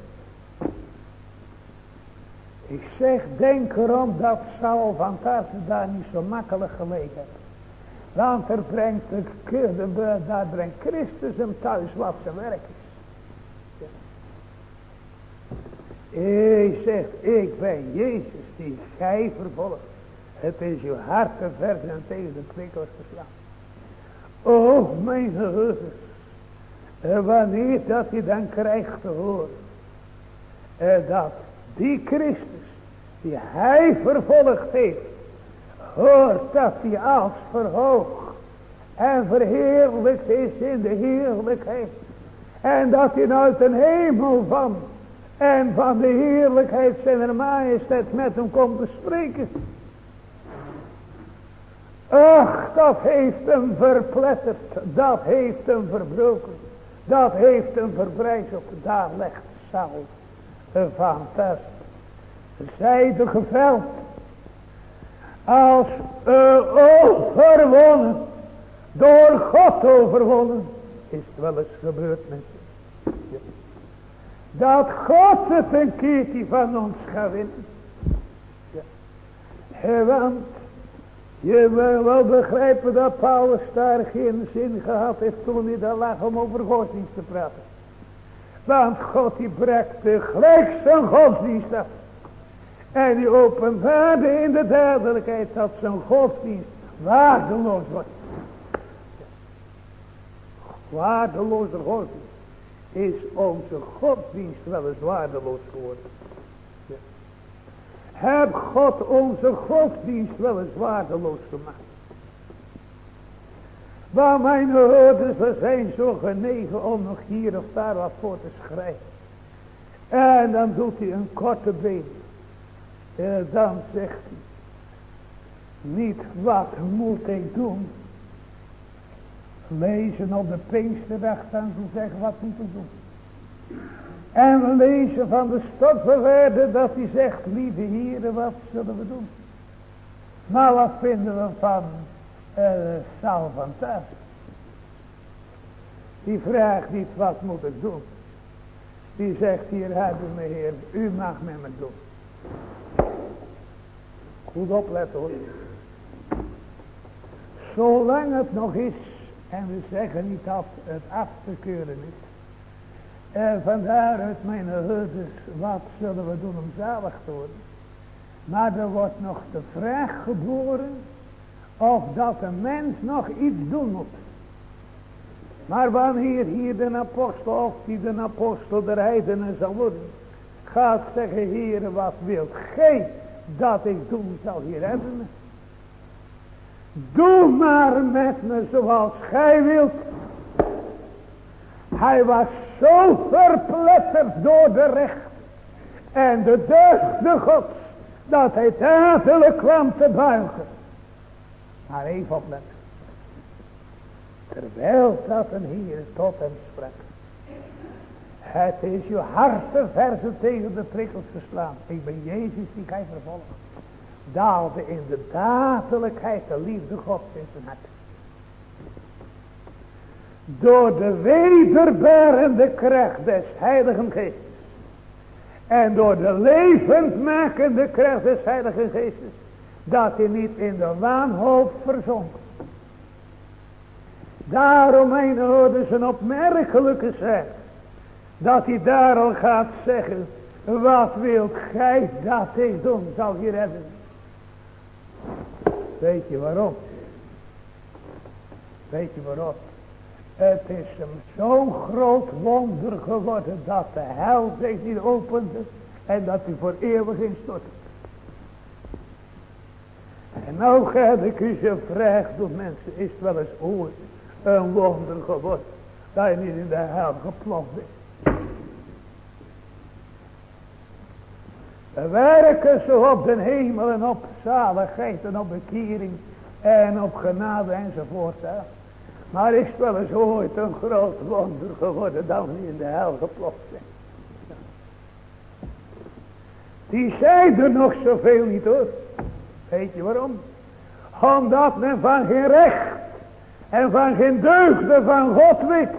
Ik zeg, denk erom dat Saul van Tarsen daar niet zo makkelijk gelegen heeft. Want er brengt de, de, daar brengt Christus hem thuis wat zijn werk is. Hij zegt, ik ben Jezus die gij vervolgt. Het is uw hart te vers en tegen de prikkels geslaan. O mijn geheugen. En wanneer dat hij dan krijgt te horen. En dat die Christus die hij vervolgd heeft. Hoort dat hij als verhoogd en verheerlijkt is in de heerlijkheid. En dat hij uit een hemel van en van de heerlijkheid zijn majesteit met hem komt te spreken. Ach, dat heeft hem verpletterd. Dat heeft hem verbroken. Dat heeft hem verbrijzeld. Daar legt Saul van thuis. Zijde geveld. Als uh, overwonnen. Door God overwonnen. Is het wel eens gebeurd met je. Ja. Dat God het een keertje van ons gaat winnen. Ja. Want je wil wel begrijpen dat Paulus daar geen zin gehad heeft toen hij daar lag om over godsdienst te praten. Want God die brekte gelijk zijn godsdienst af. En die openbaarde in de duidelijkheid dat zijn godsdienst waardeloos wordt. Waardeloze godsdienst is onze godsdienst wel eens waardeloos geworden. Ja. Heb God onze godsdienst wel eens waardeloos gemaakt. Maar mijn hoorders, we zijn zo genegen om nog hier of daar wat voor te schrijven. En dan doet hij een korte been. En dan zegt hij. Niet wat moet ik doen. Lezen op de Pinksterdag dan te zeggen wat moet ik doen. En we lezen van de stotverwerder dat hij zegt, lieve heren, wat zullen we doen? Maar wat vinden we van uh, Saul van Thuis? Die vraagt niet, wat moet ik doen? Die zegt, hier hebben we heer, u mag met me doen. Goed opletten hoor. Zolang het nog is, en we zeggen niet dat het af te keuren is. En vandaaruit mijn herders, wat zullen we doen om zalig te worden? Maar er wordt nog de vraag geboren of dat een mens nog iets doen moet. Maar wanneer hier de apostel, of die de apostel der heidenen zal worden, gaat zeggen, Heere, wat wilt gij dat ik doen zal hier hebben? Doe maar met me zoals gij wilt. Hij was zo verpletterd door de recht en de deugden Gods, dat hij dadelijk kwam te buigen. Maar even opletten. Terwijl dat een Heer tot hem sprak. Het is je harte verzen tegen de prikkels geslaan. Ik ben Jezus die gij vervolgt. Daalde in de dadelijkheid de liefde Gods in zijn hart. Door de wederberende kracht des Heiligen Geestes. En door de levendmakende kracht des Heiligen Geestes. Dat hij niet in de wanhoop verzonk. Daarom mijn ouders een opmerkelijke zaak. Dat hij daar al gaat zeggen. Wat wilt gij dat ik doen? Zal je redden. Weet je waarom? Weet je waarom? Het is hem zo'n groot wonder geworden dat de hel zich niet opende en dat hij voor eeuwig instortte. En nou ga ik u zo vraag doen mensen, is het wel eens ooit een wonder geworden dat je niet in de hel geploft bent. We werken zo op de hemel en op zaligheid en op bekering en op genade enzovoort. Hè? Maar is het wel eens ooit een groot wonder geworden dat we in de hel geploft zijn. Die zijn er nog zoveel niet hoor. Weet je waarom? Omdat men van geen recht en van geen deugden van God weet.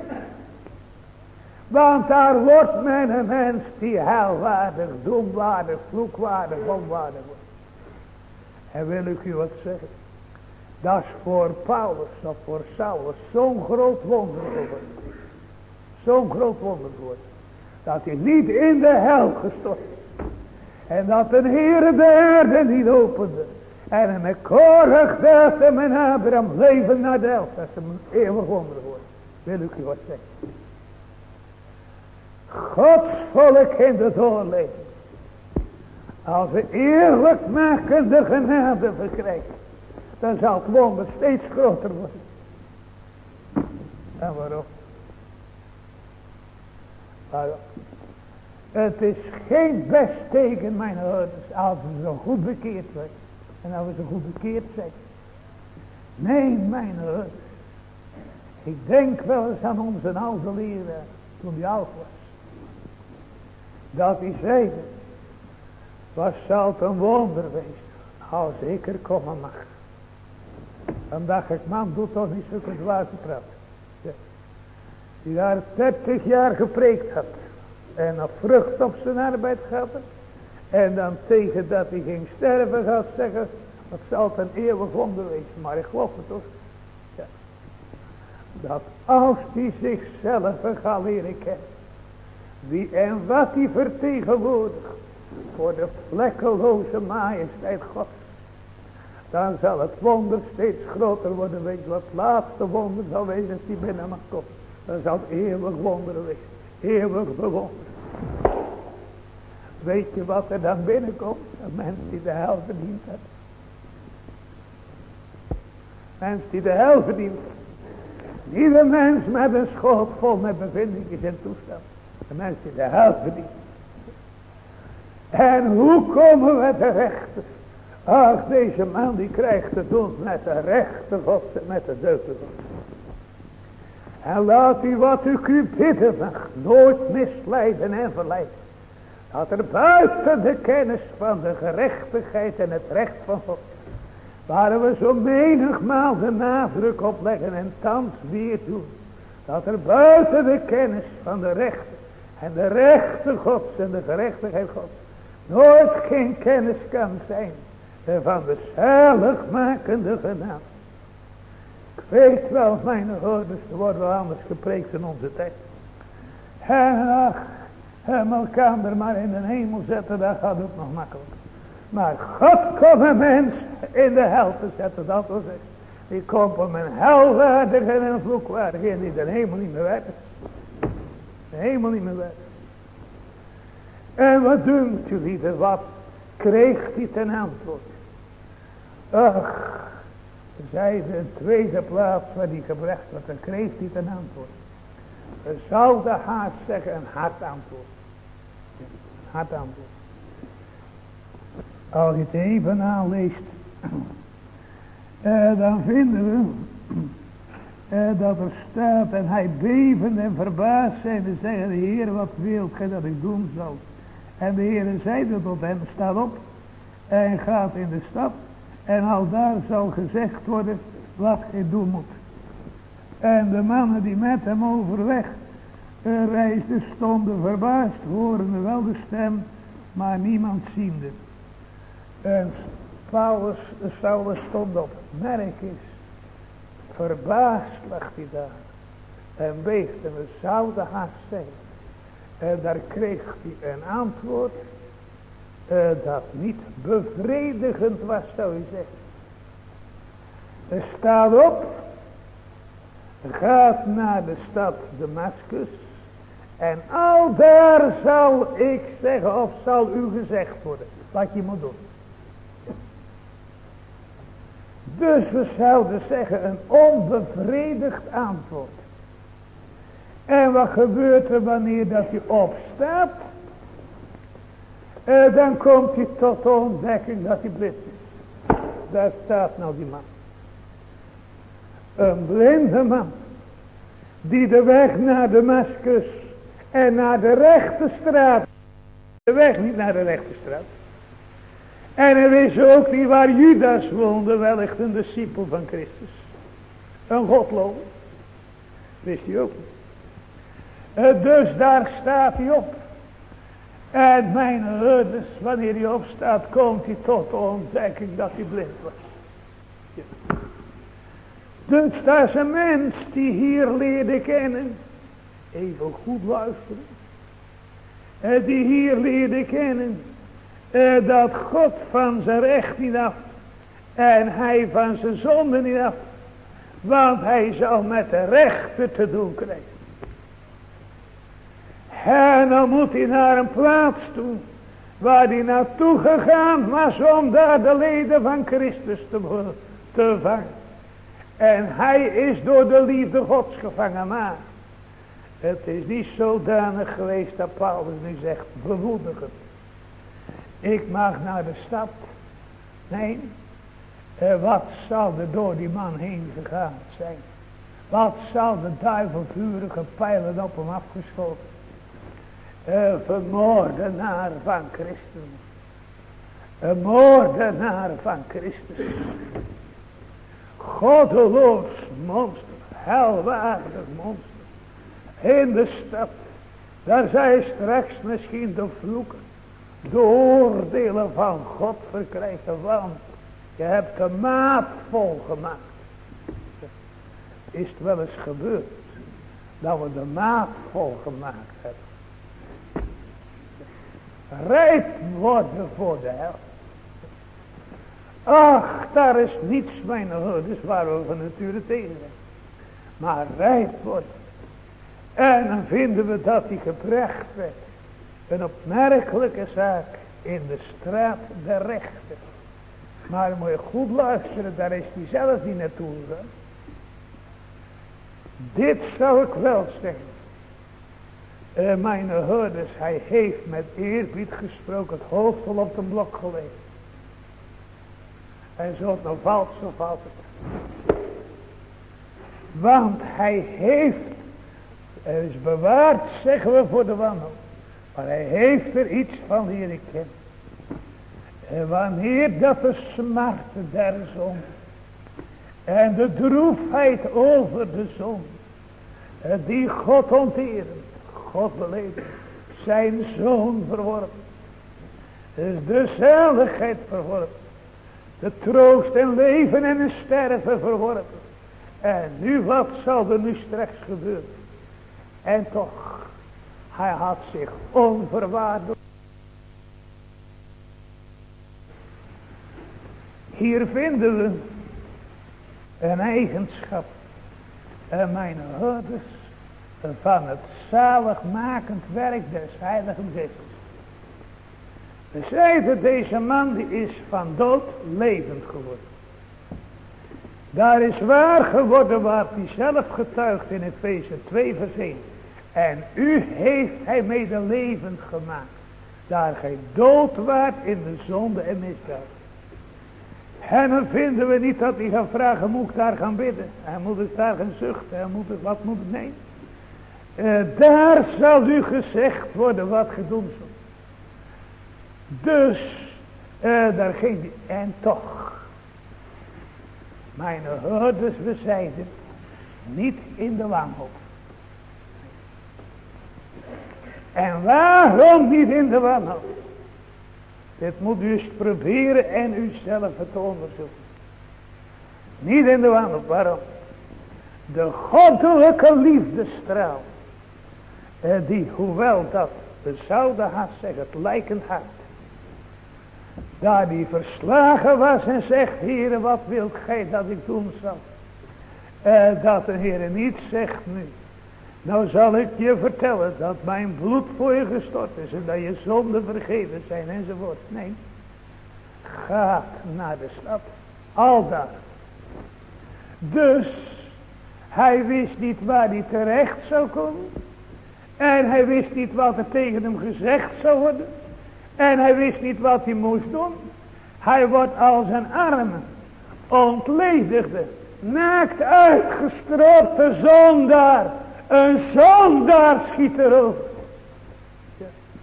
Want daar wordt men een mens die heilwaardig, doemwaardig, vloekwaardig, onwaardig wordt. En wil ik u wat zeggen. Dat is voor Paulus of voor Saulus zo'n groot wonder geworden. Zo'n groot wonder geworden. Dat hij niet in de hel gestort is. En dat de Heere de aarde niet opende. En hem met korig dat hem en Abraham leven naar de helft. Dat is een eeuwig wonder wordt. Wil ik u wat zeggen. Gods volk in de doorleven. Als we eerlijk makende genade verkrijgen. Dan zal het wonder steeds groter worden. En waarom? Waarom? Het is geen best teken, mijn ouders, als we zo goed bekeerd worden. En als we zo goed bekeerd zijn. Nee, mijn ouders. Ik denk wel eens aan onze oude leraar, toen hij oud was. Dat hij zei, wat zal het een wonder wezen, als ik er komen mag. Dan dacht ik, man, doe toch niet zulke dwaze praat. Ja. Die daar dertig jaar gepreekt had. En nog vrucht op zijn arbeid gehad. En dan tegen dat hij ging sterven gaat zeggen, dat zal het een eeuwig wonder wezen. Maar ik geloof het toch. Ja. Dat als hij zichzelf gaat leren kennen. Wie en wat hij vertegenwoordigt. Voor de vlekkeloze majesteit Gods. Dan zal het wonder steeds groter worden. Weet je wat het laatste wonder zal wezen als die binnen mag komen. Dan zal het eeuwig wonder wezen. Eeuwig bewonderen. Weet je wat er dan binnenkomt? Een mens die de hel verdiend heeft. Mens die de hel verdient. Niet een mens met een schoot vol met bevindingen en toestand. Een mens die de hel verdient. En hoe komen we terecht? Ach, deze man die krijgt te doen met de rechte God en met de deugde God. En laat u wat u u bidden mag nooit misleiden en verleiden. Dat er buiten de kennis van de gerechtigheid en het recht van God, waar we zo menigmaal de nadruk op leggen en thans weer doen. Dat er buiten de kennis van de rechten en de rechten Gods en de gerechtigheid Gods nooit geen kennis kan zijn van de zaligmakende genade. Ik weet wel, mijn hoorders, er wordt wel anders gepreekt in onze tijd. En ach, hem elkaar er maar in de hemel zetten, dat gaat ook nog makkelijk. Maar God komt een mens in de hel te zetten, dat wil zeggen. Die komt om een helwaardig en een vloekwaardig in die de hemel niet meer werkt. De hemel niet meer werkt. En wat doen jullie, wat kreeg hij ten antwoord? Ach, zij de tweede plaats waar die gebracht werd, dan kreeg hij ten antwoord. We zouden haast zeggen een hard antwoord. Een hard antwoord. Als je het even aanleest, uh, dan vinden we uh, dat er staat en hij bevend en verbaasd zijn en zeggen, de Heer, wat wilt gij dat ik doen zal? En de Heer zeide tot hem, sta op en gaat in de stad en al daar zal gezegd worden wat gij doen moet. En de mannen die met hem overweg uh, reisden stonden verbaasd, hoorende wel de stem, maar niemand ziende. En Paulus, Saulus stond op. Merk eens, verbaasd lag hij daar. En beefde, we zouden haast zijn. En daar kreeg hij een antwoord uh, dat niet bevredigend was, zou je zeggen. Er staat op, gaat naar de stad Damascus en al daar zal ik zeggen, of zal u gezegd worden, wat je moet doen. Dus we zouden zeggen een onbevredigd antwoord. En wat gebeurt er wanneer dat hij opstaat? Uh, dan komt hij tot de ontdekking dat hij blind is. Daar staat nou die man. Een blinde man. Die de weg naar Damascus en naar de rechte straat. De weg niet naar de rechte straat. En hij wist ook niet waar Judas woonde, wellicht een discipel van Christus. Een godlover. Wist hij ook niet. Uh, dus daar staat hij op. En mijn herders, wanneer hij opstaat, komt hij tot de ontdekking dat hij blind was. Ja. Dus dat is een mens die hier leerde kennen. Even goed luisteren. Uh, die hier leerde kennen. Uh, dat God van zijn recht niet af. En hij van zijn zonde niet af. Want hij zal met de rechter te doen krijgen. En dan moet hij naar een plaats toe. Waar hij naartoe gegaan was om daar de leden van Christus te, te vangen. En hij is door de liefde Gods gevangen. Maar het is niet zodanig geweest dat Paulus nu zegt bemoedigend. Ik mag naar de stad. Nee. En wat zal er door die man heen gegaan zijn? Wat zal de duivel vurige pijlen op hem afgeschoten? Een vermoordenaar van Christus. Een moordenaar van Christus. Goddeloos monster. Helwaardig monster. In de stad. Daar zij straks misschien de vloeken. De oordelen van God verkrijgen. Want je hebt de maat vol gemaakt. Is het wel eens gebeurd. Dat we de maat vol gemaakt hebben. Rijp worden voor de hel. Ach, daar is niets, mijn hoorders, waar we van nature tegen zijn. Maar rijp worden. En dan vinden we dat hij gebracht werd. Een opmerkelijke zaak in de straat der rechter. Maar moet je goed luisteren, daar is hij zelf niet naartoe gegaan. Dit zou ik wel zeggen. Uh, mijn hoorders, hij heeft met eerbied gesproken het hoofd al op de blok gelegd. En zo het nog valt, zo valt het. Want hij heeft, er is bewaard, zeggen we voor de wanhoop. Maar hij heeft er iets van leren kennen. En wanneer dat de smarte der zonde en de droefheid over de zonde, die God onterend, God beleefd, zijn zoon verworpen, dus de zaligheid verworpen, de troost en leven en een sterven verworpen. En nu, wat zal er nu straks gebeuren? En toch, hij had zich onverwaarloosd. Hier vinden we een eigenschap, en mijn hoorders, van het zaligmakend werk des Heiligen Geestes. We zeiden, deze man die is van dood levend geworden. Daar is waar geworden wat hij zelf getuigt in Efeze twee vers één. En u heeft hij mede levend gemaakt. Daar gij dood waart in de zonde en misdaad. En dan vinden we niet dat hij gaat vragen, moet ik daar gaan bidden? En moet ik daar gaan zuchten? En moet ik, wat moet ik? Nee. Uh, daar zal u gezegd worden wat gedaan zult. Dus, uh, daar ging die. En toch, mijn hoorders, we zeiden, niet in de wanhoop. En waarom niet in de wanhoop? Dit moet u eens proberen en u zelf te onderzoeken. Niet in de wanhoop, waarom? De goddelijke liefdestraal, eh, die, hoewel dat, we zouden haast zeggen, het lijkend hart, daar die verslagen was en zegt, Heere, wat wilt gij dat ik doen zal? Eh, dat de Heere niet zegt nu, nou zal ik je vertellen dat mijn bloed voor je gestort is en dat je zonden vergeven zijn enzovoort. Nee, ga naar de stad, al daar. Dus, hij wist niet waar hij terecht zou komen. En hij wist niet wat er tegen hem gezegd zou worden. En hij wist niet wat hij moest doen. Hij wordt als een arme, ontledigde, naakt uitgestropte zondaar. Een zondaar schiet erover. Ja.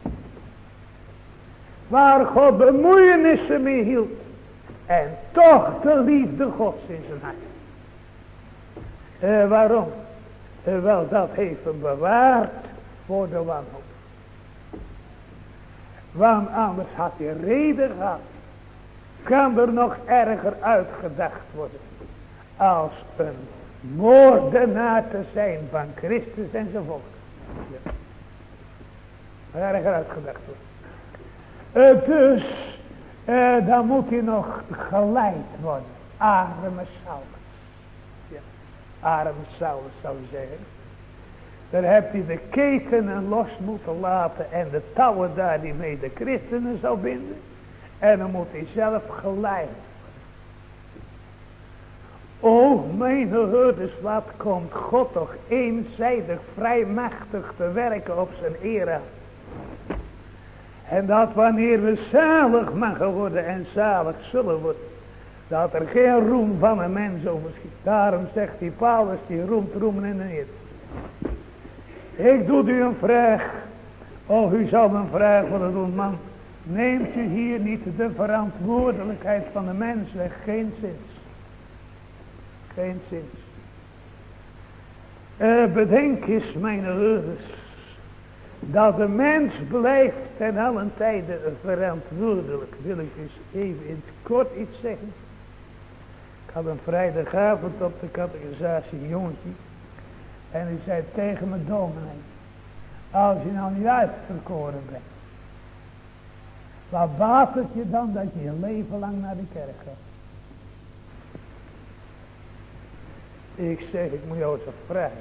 Waar God bemoeienissen mee hield. En toch de liefde Gods in zijn hart. Uh, waarom? Uh, wel, dat heeft hem bewaard voor de wanhoop. Want anders had hij reden gehad. Kan er nog erger uitgedacht worden. Als een moordenaar te zijn van Christus en zijn volk. Ja. Erger uitgedacht worden. Uh, dus, uh, dan moet hij nog geleid worden. Arme Saulus. Ja, arme Saulus zou je zeggen. Daar heb hij de ketenen los moeten laten en de touwen daar die mee de christenen zou binden. En dan moet hij zelf geleid. O mijn herders, wat komt God toch eenzijdig vrijmachtig te werken op zijn eer. En dat wanneer we zalig mogen worden en zalig zullen worden, dat er geen roem van een mens overschiet. Daarom zegt die Paulus, die roemt roemen in de Heer. Ik doe u een vraag. Oh, u zal een vraag willen doen, man. Neemt u hier niet de verantwoordelijkheid van de mens weg? Geen zins. Geen zins. Uh, bedenk eens, mijn herders, dat de mens blijft ten allen tijde verantwoordelijk. Wil ik eens even in het kort iets zeggen. Ik had een vrijdagavond op de catechisatie een jongetje. En die zei tegen mijn dominee, als je nou niet uitverkoren bent, wat baat het je dan dat je je leven lang naar de kerk gaat? Ik zeg, ik moet jou eens vragen.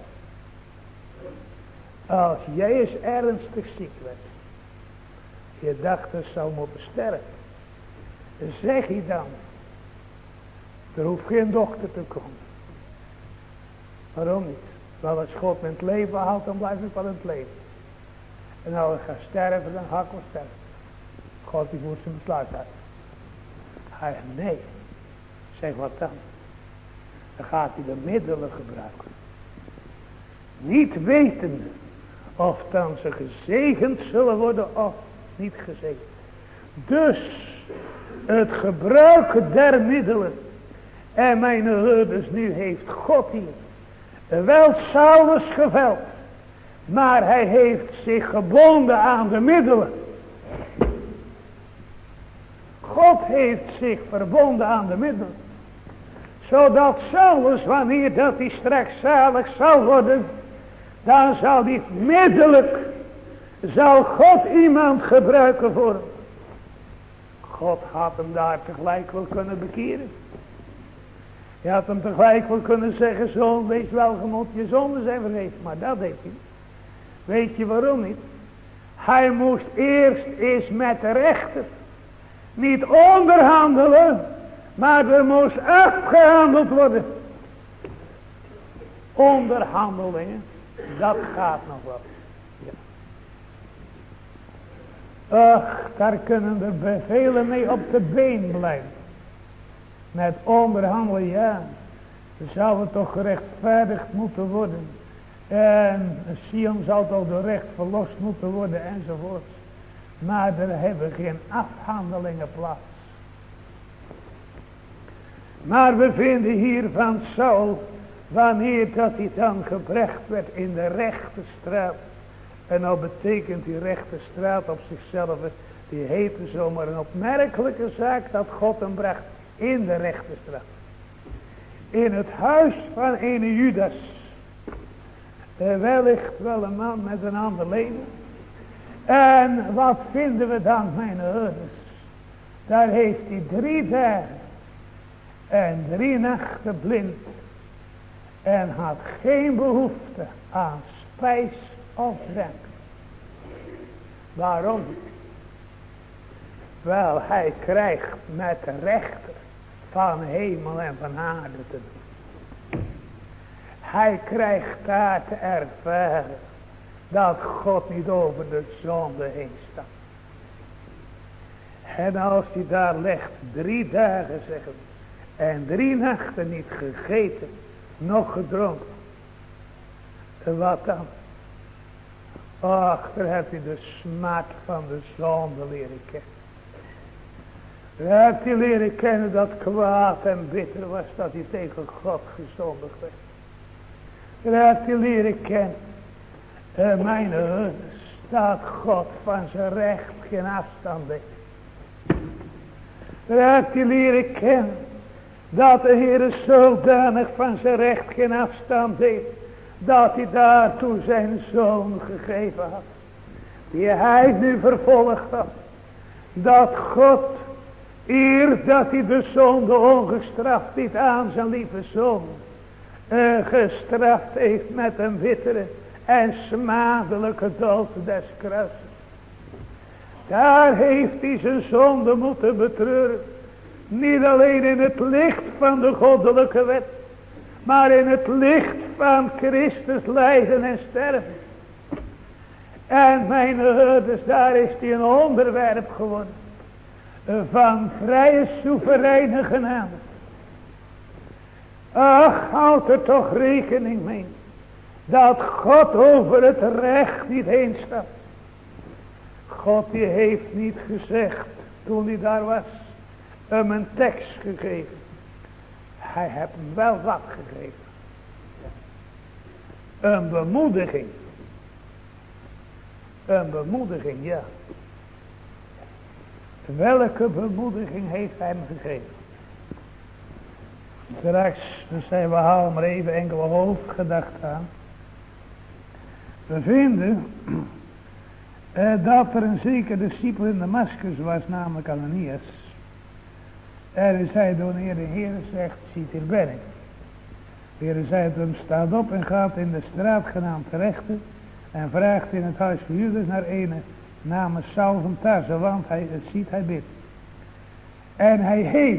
Als jij eens ernstig ziek werd, je dacht dat zou moeten sterven, zeg je dan, er hoeft geen dokter te komen. Waarom niet? Wel, als God me in het leven houdt, dan blijf ik wel in het leven. En als ik ga sterven, dan ga ik wel sterven. God die voert zijn besluit uit. Hij zegt, nee. Zeg, wat dan? Dan gaat hij de middelen gebruiken. Niet wetende of dan ze gezegend zullen worden of niet gezegend. Dus het gebruiken der middelen. En mijn herders, nu heeft God hier wel Saulus geveld. Maar hij heeft zich gebonden aan de middelen. God heeft zich verbonden aan de middelen. Zodat Saulus, wanneer dat hij straks zalig zal worden, dan zal hij middelijk, zal God iemand gebruiken voor hem. God had hem daar tegelijk wel kunnen bekeren. Je had hem tegelijk wel kunnen zeggen, zoon, wees welgemoed, je zonden zijn vergeven. Maar dat deed hij niet. Weet je waarom niet? Hij moest eerst eens met de rechter niet onderhandelen, maar er moest afgehandeld worden. Onderhandelingen, dat gaat nog wel. Ja. Ach, daar kunnen er velen mee op de been blijven. Met onderhandelen, ja. Dan zou het toch gerechtvaardigd moeten worden. En Sion zal toch door recht verlost moeten worden enzovoort. Maar er hebben geen afhandelingen plaats. Maar we vinden hier van Saul, wanneer dat hij dan gebracht werd in de rechte straat. En nou betekent die rechte straat op zichzelf, die heette zomaar een opmerkelijke zaak dat God hem bracht in de rechte straat. In het huis van ene Judas. Uh, wellicht wel een man met een ander leven. En wat vinden we dan, mijn herders? Daar heeft hij drie dagen en drie nachten blind. En had geen behoefte aan spijs of drank. Waarom? Wel, hij krijgt met de rechter van hemel en van aarde te doen. Hij krijgt daar te ervaren dat God niet over de zonde heen staat. En als hij daar legt, drie dagen zeggen, en drie nachten niet gegeten, nog gedronken. Wat dan? Ach, daar heb je de smaak van de zonde leren kennen. Daar heb je leren kennen dat kwaad en bitter was, dat hij tegen God gezondigd werd. Daar heb je leren kennen, uh, mijn herders, dat God van zijn recht geen afstand deed. Daar heb je leren kennen, dat de Heer zodanig van zijn recht geen afstand deed, dat hij daartoe zijn zoon gegeven had, die hij nu vervolgd had. dat God, eer dat hij de zonde ongestraft niet aan zijn lieve zoon uh, gestraft heeft met een wittere en smadelijke dood des kruises. Daar heeft hij zijn zonde moeten betreuren. Niet alleen in het licht van de goddelijke wet, maar in het licht van Christus lijden en sterven. En mijn herders, daar is hij een onderwerp geworden van vrije soevereine genade. Ach, houd er toch rekening mee dat God over het recht niet heen staat. God die heeft niet gezegd toen hij daar was hem een tekst gegeven. Hij heeft hem wel wat gegeven. Een bemoediging. Een bemoediging, ja. Welke bemoediging heeft hij hem gegeven? Straks, dus zijn we halen maar even enkele hoofdgedachten aan. We vinden eh, dat er een zeker discipel in Damascus was, namelijk Ananias. En hij zei wanneer de Heer zegt, ziet hier ben ik. De Heer zei het hem, staat op en gaat in de straat genaamd Rechten. En vraagt in het huis van Judas naar een namens Saul van Tarse, want hij het ziet, hij bidt. En hij heeft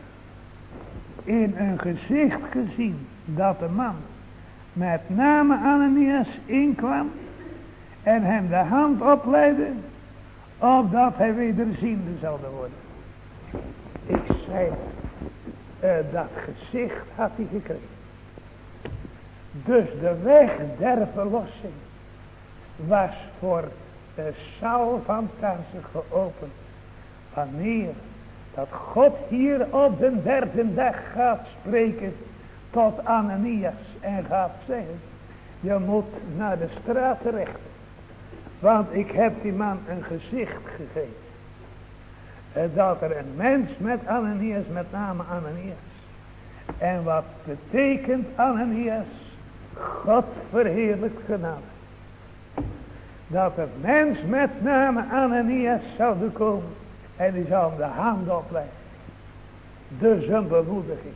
in een gezicht gezien dat de man met name Ananias inkwam en hem de hand opleidde, opdat hij wederziende zouden worden. Ik zei, uh, dat gezicht had hij gekregen. Dus de weg der verlossing was voor de Saul van Tarse geopend. Wanneer dat God hier op de derde dag gaat spreken tot Ananias en gaat zeggen, je moet naar de straat terecht. Want ik heb die man een gezicht gegeven. En dat er een mens met Ananias, met name Ananias. En wat betekent Ananias? God verheerlijkt genade. Dat een mens met name Ananias zou komen. En die zou hem de hand opleggen. Dus een bemoediging.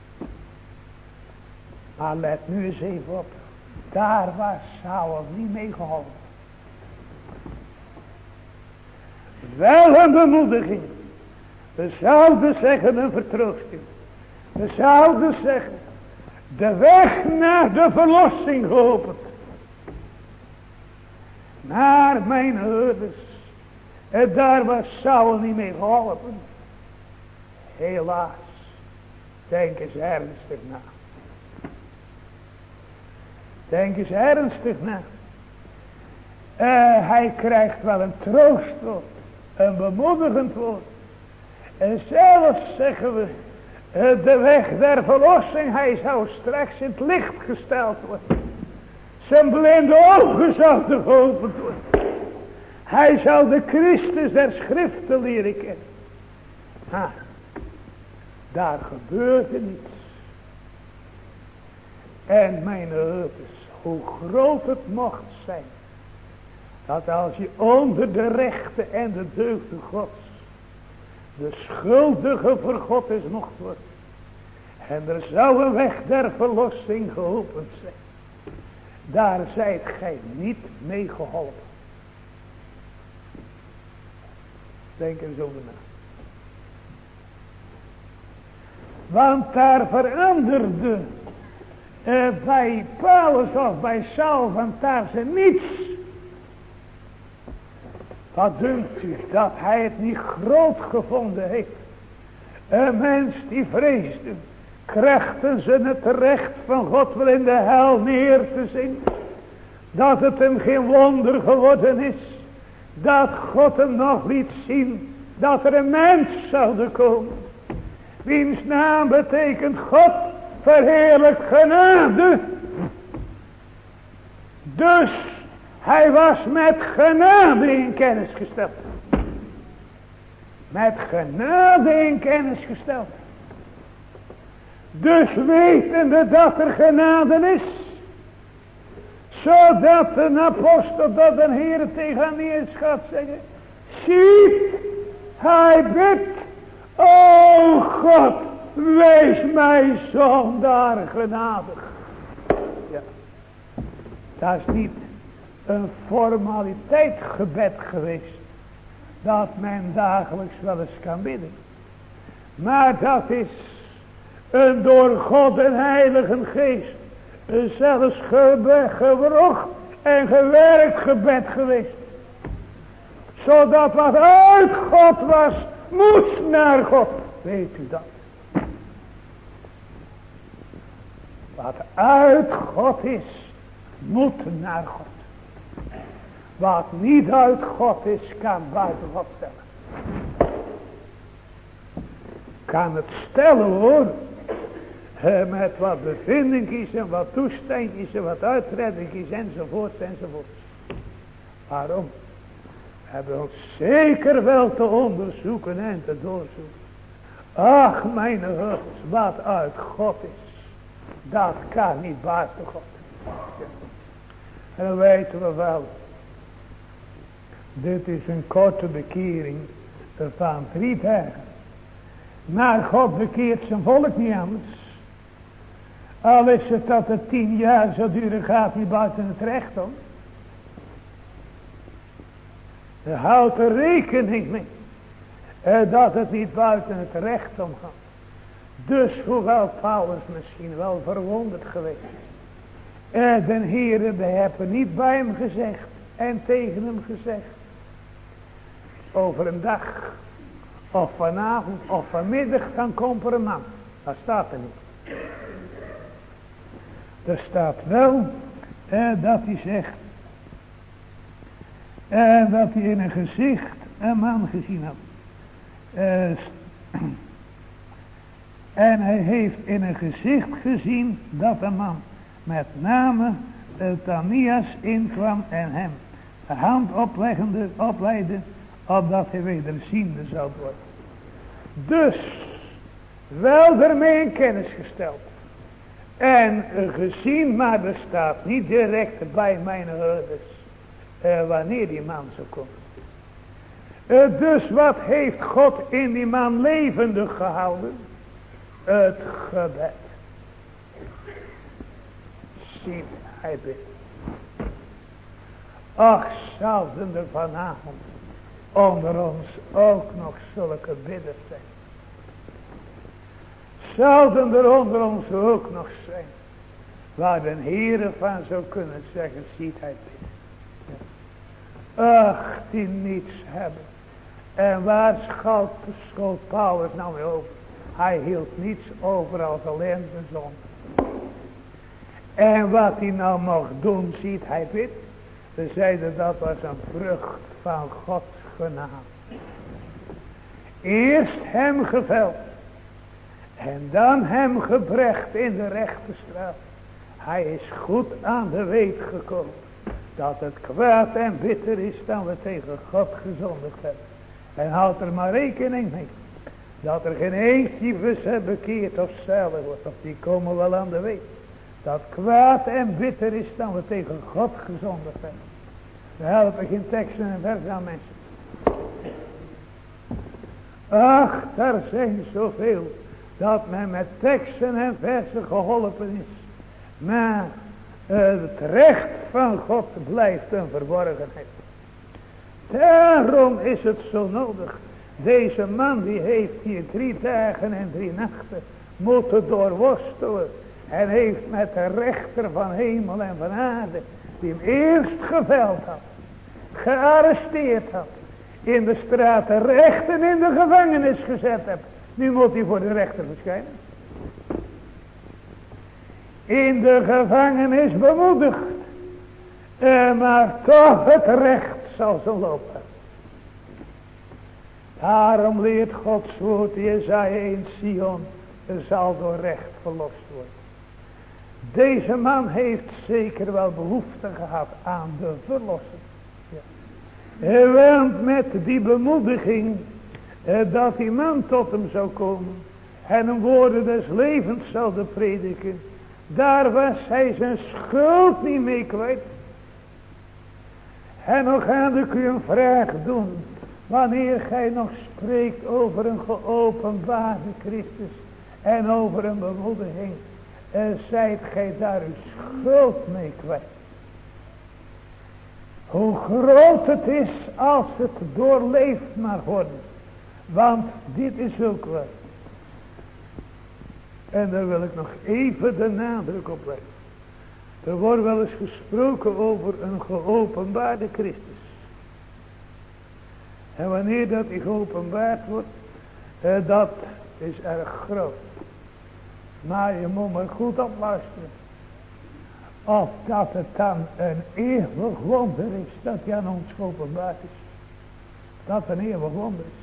Maar let nu eens even op. Daar was Saul niet mee geholpen. Wel een bemoediging. We zouden zeggen een vertroosting. We zouden zeggen. De weg naar de verlossing geopend. Naar mijn herders. En daar was Saul niet mee geholpen. Helaas. Denk eens ernstig na. Denk eens ernstig na. Uh, hij krijgt wel een troostwoord. Een bemoedigend woord. En zelfs zeggen we. Uh, de weg der verlossing. Hij zou straks in het licht gesteld worden. Zijn blinde ogen zouden geopend worden. Hij zou de Christus der schriften leren kennen. Ha, daar gebeurde niets. En mijn herders, hoe groot het mocht zijn. Dat als je onder de rechten en de deugden Gods. De schuldige voor God is mocht worden. En er zou een weg der verlossing geopend zijn. Daar zijt gij niet mee geholpen. Denk er zo over na. Want daar veranderde uh, bij Paulus of bij Saul van Tarse niets. Wat dunkt u dat hij het niet groot gevonden heeft? Een mens die vreesde krachten ze het recht van God wel in de hel neer te zien. Dat het hem geen wonder geworden is. Dat God hem nog liet zien. Dat er een mens zou komen. Wiens naam betekent God verheerlijkt genade. Dus hij was met genade in kennis gesteld. Met genade in kennis gesteld. Dus wetende dat er genade is. Zodat een apostel dat een Heer tegen Ananias gaat zeggen. Zie, Hij bidt, o God, wees mij zondaar genadig. Ja. Dat is niet een formaliteitsgebed geweest. Dat men dagelijks wel eens kan bidden. Maar dat is een door God en Heilige Geest zelfs gewrocht en gewerkt gebed geweest. Zodat wat uit God was, moest naar God. Weet u dat? Wat uit God is, moet naar God. Wat niet uit God is, kan buiten God stellen. Kan het stellen hoor. Uh, met wat bevinding en wat toestandjes en wat uitredding enzovoort enzovoort. Waarom? We hebben ons zeker wel te onderzoeken en te doorzoeken. Ach mijn God, wat uit God is. Dat kan niet buiten God. Ja. En dan weten we wel. Dit is een korte bekering van drie dagen. Maar God bekeert zijn volk niet anders. Al is het dat het tien jaar zo duren gaat niet buiten het recht om. Je houdt er rekening mee. Eh, dat het niet buiten het recht om gaat. Dus hoewel Paulus misschien wel verwonderd geweest. Eh, de Heere we hebben niet bij hem gezegd. En tegen hem gezegd. Over een dag. Of vanavond of vanmiddag dan komt er een man. Dat staat er niet. Er staat wel eh, dat hij zegt. Eh, dat hij in een gezicht een man gezien had. Eh, en hij heeft in een gezicht gezien dat een man met name Eutanias inkwam en hem de hand opleggende, opleidde, opdat hij wederziende zou worden. Dus, wel ermee in kennis gesteld. En gezien, maar er staat niet direct bij mijn herders uh, wanneer die man zou komen. Uh, dus wat heeft God in die man levendig gehouden? Het gebed. Zie, hij bidt. Ach, zouden er vanavond onder ons ook nog zulke bidders zijn. Zouden er onder ons ook nog zijn. Waar de Heere van zou kunnen zeggen. Ziet hij dit. Ach, die niets hebben. En waar schoot, schoot Paulus nou weer over. Hij hield niets over als alleen de zon. En wat hij nou mocht doen. Ziet hij dit. We zeiden dat was een vrucht van Gods genade. Eerst hem geveld. En dan hem gebrecht in de rechte straat. Hij is goed aan de weet gekomen. Dat het kwaad en bitter is dan we tegen God gezondigd hebben. En houd er maar rekening mee. Dat er geen eentje bekeerd of zeilig wordt. Of die komen wel aan de weet. Dat kwaad en bitter is dan we tegen God gezondigd hebben. We helpen geen teksten en versen aan mensen. Ach, daar zijn zoveel. Dat men met teksten en versen geholpen is. Maar uh, het recht van God blijft een verborgenheid. Daarom is het zo nodig. Deze man die heeft hier drie dagen en drie nachten moeten doorworstelen. En heeft met de rechter van hemel en van aarde, die hem eerst geveld had, gearresteerd had, in de straten recht en in de gevangenis gezet hebt. Nu moet hij voor de rechter verschijnen. In de gevangenis bemoedigd. Eh, maar toch het recht zal ze lopen. Daarom leert Gods woord Jesaja in Sion. Er zal door recht verlost worden. Deze man heeft zeker wel behoefte gehad aan de verlossing. Ja. Want met die bemoediging. Dat die man tot hem zou komen. En een woorden des levens zou prediken. Daar was hij zijn schuld niet mee kwijt. En nog ga ik u een vraag doen. Wanneer gij nog spreekt over een geopenbaarde Christus en over een bemoediging, en zijt gij daar uw schuld mee kwijt. Hoe groot het is als het doorleefd mag worden. Want dit is ook waar. En daar wil ik nog even de nadruk op leggen. Er wordt wel eens gesproken over een geopenbaarde Christus. En wanneer dat die geopenbaard wordt, eh, dat is erg groot. Maar je moet maar goed opluisteren. Of dat het dan een eeuwig wonder is dat hij aan ons geopenbaard is. Dat een eeuwig wonder is.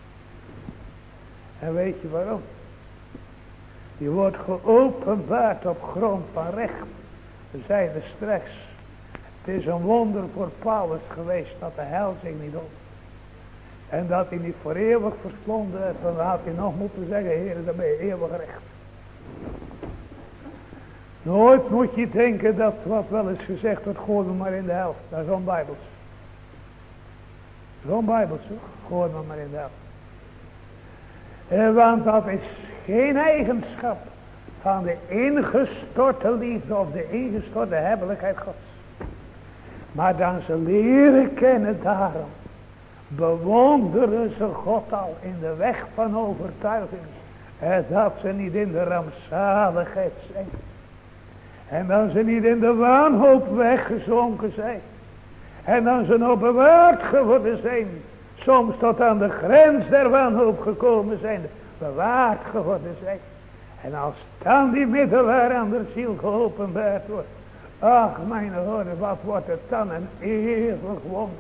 En weet je waarom? Die wordt geopenbaard op grond van recht. We zeiden straks. Het is een wonder voor Paulus geweest dat de hel zich niet op. En dat hij niet voor eeuwig verslonden werd. Dan had hij nog moeten zeggen, Heer, dan ben je eeuwig recht. Nooit moet je denken dat wat wel eens gezegd wordt, gooi me maar in de hel. Dat is onbijbels. Dat is onbijbels hoor. Gooi me maar in de hel. En want dat is geen eigenschap van de ingestorte liefde of de ingestorte hebbelijkheid Gods. Maar dan ze leren kennen daarom. Bewonderen ze God al in de weg van overtuiging. En dat ze niet in de rampzaligheid zijn. En dan ze niet in de wanhoop weggezonken zijn. En dan ze nog bewaard geworden zijn. Soms tot aan de grens der wanhoop gekomen zijn. Bewaard geworden zijn. En als dan die middelaar aan de ziel geopenbaard wordt. Ach mijn horen, wat wordt het dan een eeuwig wonder.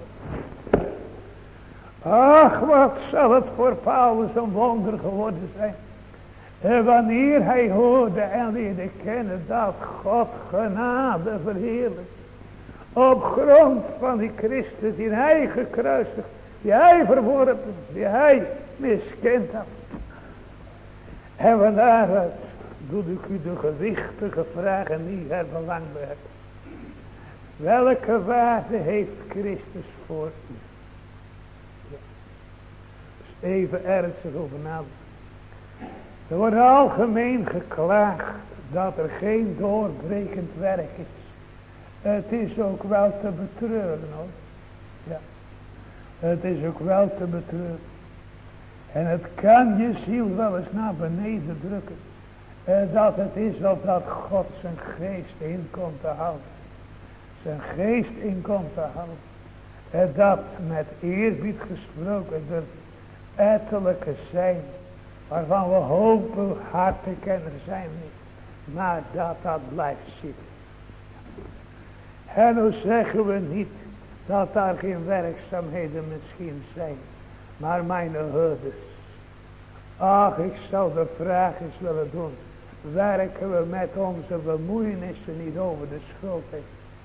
Ach wat zal het voor Paulus een wonder geworden zijn. En wanneer hij hoorde en leerde kennen dat God genade verheerlijkt. Op grond van die Christus die hij gekruisigd, die hij verworpen, die hij miskend had. En van daaruit doe ik u de gewichtige vragen die er belang bij hebben. Welke waarde heeft Christus voor u? Ja. Dus even ernstig over nadenken. Er wordt algemeen geklaagd dat er geen doorbrekend werk is. Het is ook wel te betreuren hoor. Ja. Het is ook wel te betreuren. En het kan je ziel wel eens naar beneden drukken. Eh, dat het is opdat God zijn geest in komt te houden. Zijn geest in komt te houden. En dat met eerbied gesproken er ettelijke zijn. Waarvan we hopen hard te kennen zijn niet. Maar dat dat blijft zitten. En dan zeggen we niet dat daar geen werkzaamheden misschien zijn. Maar mijn herders. Ach, ik zou de vraag eens willen doen. Werken we met onze bemoeienissen niet over de schuld heen?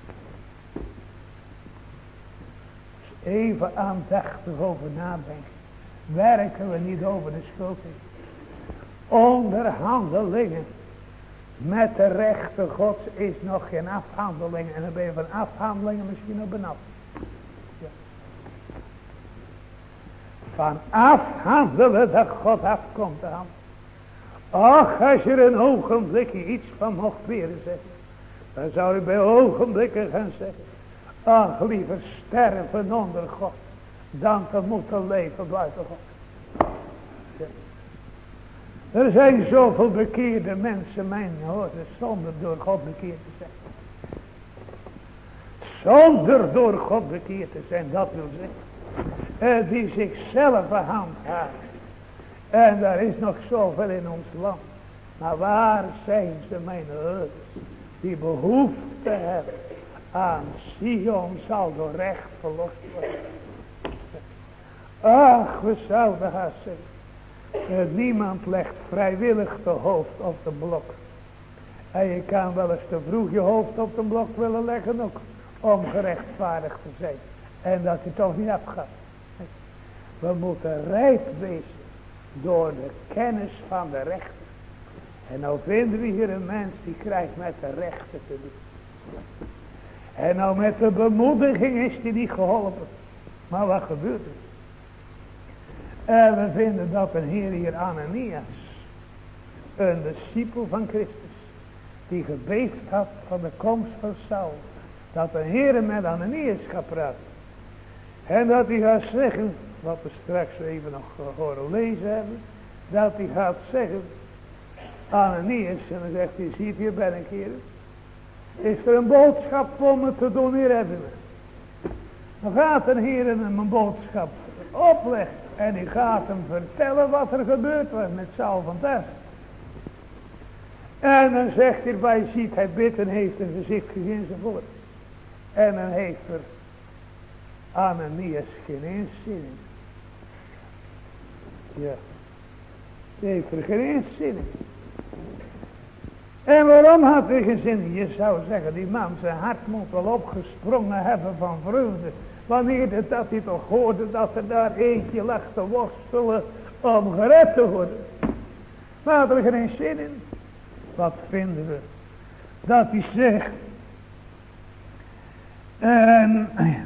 Dus even aandachtig over nadenken. Werken we niet over de schuld heen? Onderhandelingen met de rechter Gods is nog geen afhandelingen. En dan ben je van afhandelingen misschien op benauwd. Ja. Van afhandelen dat God afkomt te handelen. Ach, als je er een ogenblikje iets van mocht leren zeggen. Dan zou ik bij ogenblikken gaan zeggen. Ach, liever sterven onder God. Dan te moeten leven buiten God. Ja. Er zijn zoveel bekeerde mensen, mijn horen, zonder door God bekeerd te zijn. Zonder door God bekeerd te zijn, dat wil zeggen. Die zichzelf handhaven. En daar is nog zoveel in ons land. Maar waar zijn ze, mijn herders, die behoefte hebben aan Sion zal door recht verlost worden. Ach, we zouden haast zeggen. Uh, niemand legt vrijwillig de hoofd op de blok. En je kan wel eens te vroeg je hoofd op de blok willen leggen ook. Om gerechtvaardigd te zijn. En dat je toch niet afgaat. We moeten rijp wezen. Door de kennis van de rechter. En nou vinden we hier een mens die krijgt met de rechter te doen. En nou met de bemoediging is die niet geholpen. Maar wat gebeurt er? En we vinden dat een Heer hier Ananias, een discipel van Christus, die gebeefd had van de komst van Saul, dat de Heer met Ananias gaat praten. En dat hij gaat zeggen, wat we straks even nog horen lezen hebben, dat hij gaat zeggen, Ananias, en dan zegt hij, ziet hier ben ik hier. Is er een boodschap voor me te doen, hier hebben we. Dan gaat de Heer hem een boodschap opleggen. En hij gaat hem vertellen wat er gebeurd was met Saul van Tarsus. En dan zegt hij bij, ziet hij bidt en heeft een gezicht gezien enzovoort. En dan heeft er Ananias geen eens zin in. Ja. Die heeft er geen eens zin in. En waarom had hij geen zin in? Je zou zeggen, die man zijn hart moet wel opgesprongen hebben van vreugde. Wanneer het dat hij toch hoorde dat er daar eentje lag te worstelen om gered te worden. Maar had er geen zin in. Wat vinden we? Dat hij zegt. En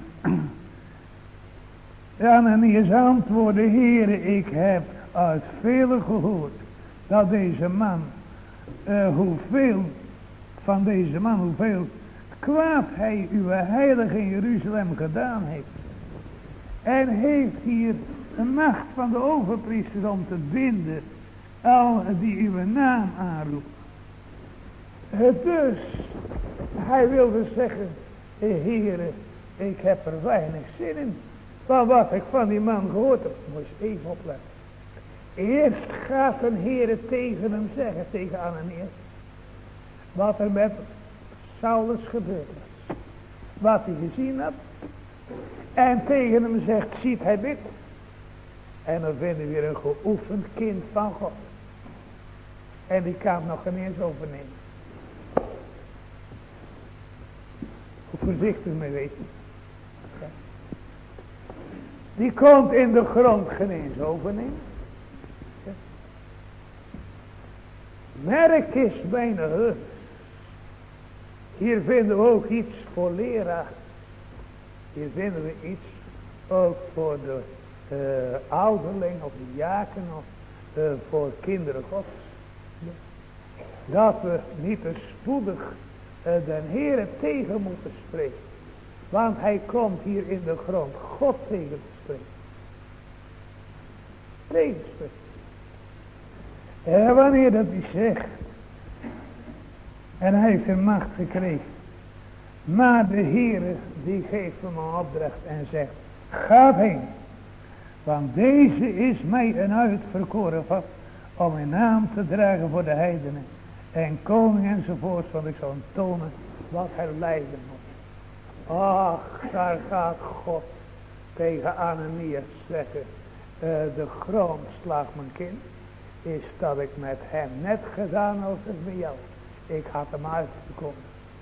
Ananias antwoordde, Heere, ik heb uit velen gehoord dat deze man, uh, hoeveel van deze man, hoeveel kwaad hij uw heilige in Jeruzalem gedaan heeft. En heeft hier de macht van de overpriesters om te binden al die uw naam aanroept. Dus hij wilde zeggen, Heere, ik heb er weinig zin in. Van wat ik van die man gehoord heb. Moet je even opletten. Eerst gaat een Heere tegen hem zeggen, tegen Ananias, wat er met Saulus gebeurd was. Wat hij gezien had. En tegen hem zegt, ziet hij dit. En dan vinden we weer een geoefend kind van God. En die kan het nog geen eens overnemen. Hoe voorzichtig mee weet je. Ja. Die komt in de grond geen eens overnemen. Ja. Merk is bijna hun. Hier vinden we ook iets voor leraar. Hier vinden we iets ook voor de uh, ouderling of de diaken of uh, voor kinderen gods. Ja. Dat we niet te spoedig uh, den Heere tegen moeten spreken. Want hij komt hier in de grond God tegen te spreken. Tegenspreken. En wanneer dat hij zegt. En hij heeft een macht gekregen. Maar de Heere die geeft hem een opdracht en zegt. Ga heen. Want deze is mij een uitverkoren van. Om mijn naam te dragen voor de heidenen. En koning enzovoort. Want ik zal hem tonen wat hij lijden moet. Ach, daar gaat God tegen Ananias zeggen. Uh, de grondslag mijn kind. Is dat ik met hem net gedaan als het met jou. Ik had hem uitverkoren.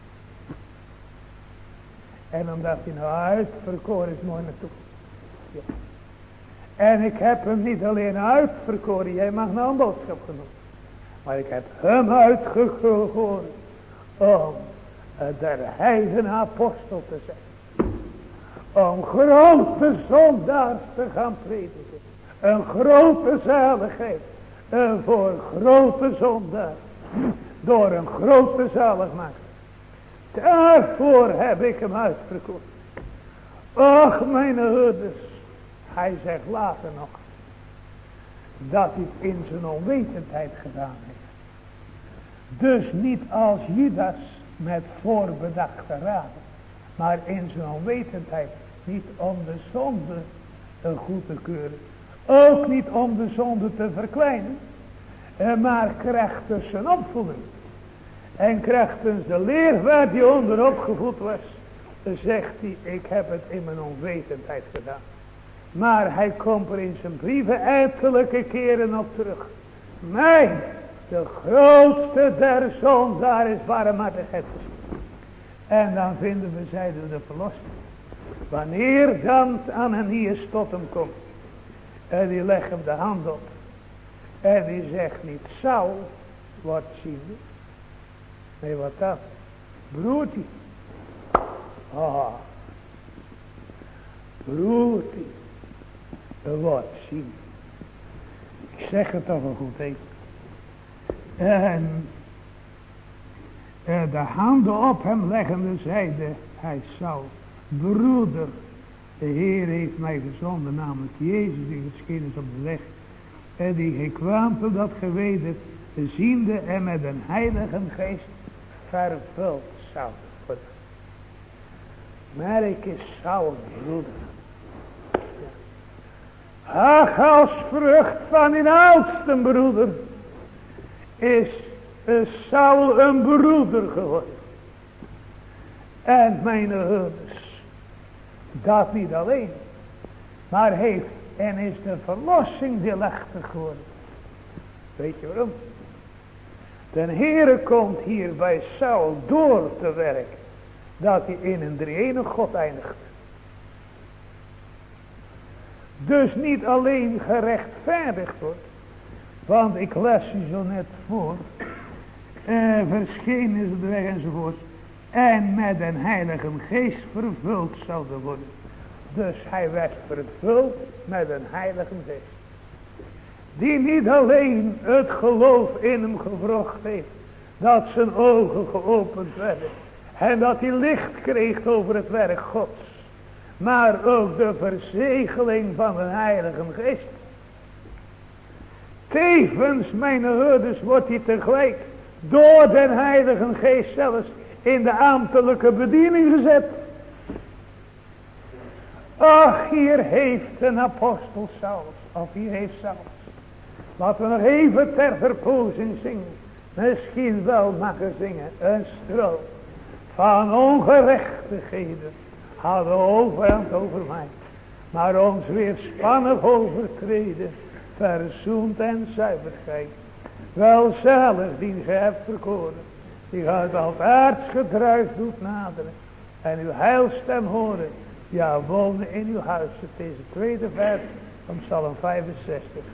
En omdat hij nou uitverkoren is, mooi naartoe. Ja. En ik heb hem niet alleen uitverkoren. Jij mag nou een boodschap genoemd. Maar ik heb hem uitverkoren. Om de heilige apostel te zijn. Om grote zondaars te gaan prediken. Een grote zaligheid. En voor grote zondaars. Door een grote zaligmaker. Daarvoor heb ik hem uitverkoren. Och, mijn herders. Hij zegt later nog. Dat hij het in zijn onwetendheid gedaan heeft. Dus niet als Judas met voorbedachte raden. Maar in zijn onwetendheid. Niet om de zonde goed te keuren. Ook niet om de zonde te verkleinen. Maar krachtens zijn opvoeding. En krachtens de leer waar hij onder opgevoed was. Zegt hij, ik heb het in mijn onwetendheid gedaan. Maar hij komt er in zijn brieven ettelijke keren op terug. Mij, de grootste der zondaar is barmhartigheid. En dan vinden we zijde de verlossing. Wanneer dan Ananias tot hem komt. En die legt hem de hand op. En die zegt niet, Saul wordt ziende. Nee, wat dan? Broertje. Ah. Broertje. Wordt ziende. zeg het toch wel goed, hè. En uh, de handen op hem leggende zeide hij Saul, broeder, de Heer heeft mij gezonden, namelijk Jezus, die verschenen is op de weg. En die gekwaamte dat geweten, ziende en met een heilige geest vervuld zou worden. Merk is Saul, broeder. Ach, als vrucht van die oudste broeder is Saul een broeder geworden. En mijn herders, dat niet alleen, maar heeft en is de verlossing deelachtig geworden. Weet je waarom? De Heere komt hier bij Saul door te werken, dat hij in een drie-enige God eindigt. Dus niet alleen gerechtvaardigd wordt, want ik les u zo net voor, uh, verschenen is de weg enzovoort, en met een heilige geest vervuld zouden worden. Dus hij werd vervuld met een heilige geest. Die niet alleen het geloof in hem gevrocht heeft. Dat zijn ogen geopend werden. En dat hij licht kreeg over het werk Gods. Maar ook de verzegeling van een heilige geest. Tevens, mijn herders, wordt hij tegelijk door de heilige geest zelfs in de ambtelijke bediening gezet. Ach, hier heeft een apostel Saulus, of hier heeft Saulus. Laten we nog even ter verpoozing zingen. Misschien wel mag zingen. Een stroom van ongerechtigheden hadden overhand over mij. Maar ons weerspannig overtreden, verzoend en zuiverheid. Wel zelfs die gij hebt verkoren, die uit al het aardsgedruis doet naderen. En uw heilstem horen. Ja, wonen in uw huis. Het is het tweede vers van Psalm vijfenzestig.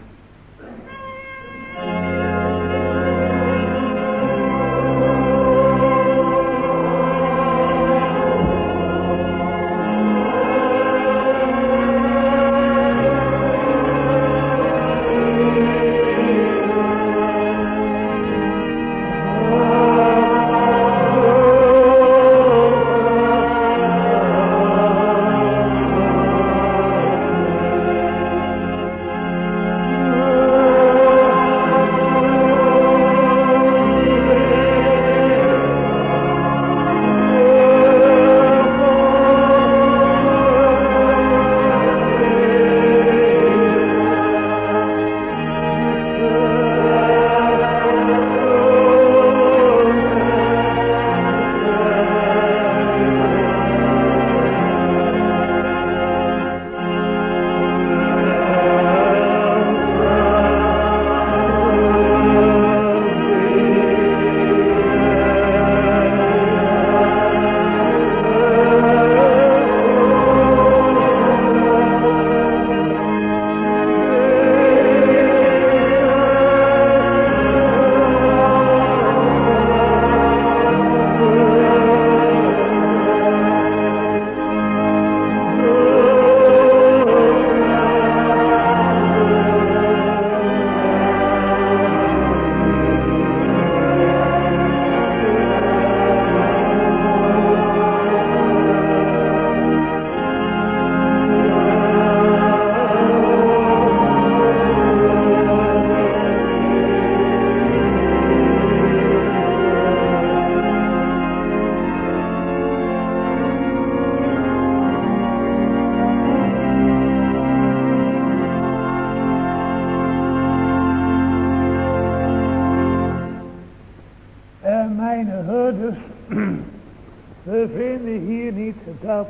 We vinden hier niet dat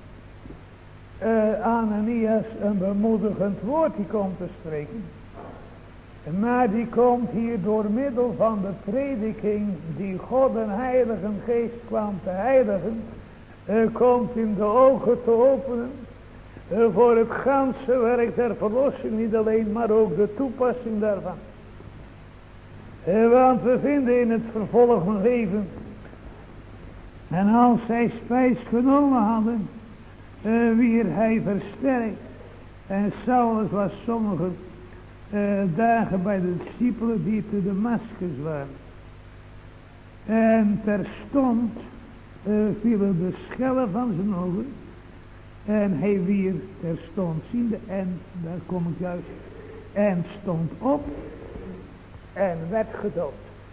uh, Ananias een bemoedigend woord die komt te spreken. Maar die komt hier door middel van de prediking die God en Heilige Geest kwam te heiligen. Uh, komt in de ogen te openen. Uh, voor het ganse werk der verlossing niet alleen, maar ook de toepassing daarvan. Uh, want we vinden in het vervolg nog even. En als zij spijs genomen hadden, uh, wier hij versterkt. En Saulus was sommigen uh, dagen bij de discipelen die te Damascus waren. En terstond uh, vielen de schellen van zijn ogen. En hij weer terstond ziende. En daar kom ik juist. En stond op. En werd gedood.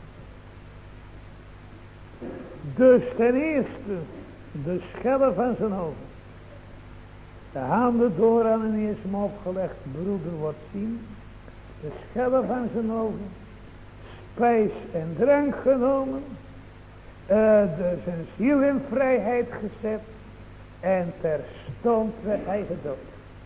Dus ten eerste de schellen van zijn ogen. De handen door aan een eerste opgelegd broeder wordt zien. De schellen van zijn ogen. Spijs en drank genomen. Uh, de, zijn ziel in vrijheid gezet. En terstond werd hij gedood.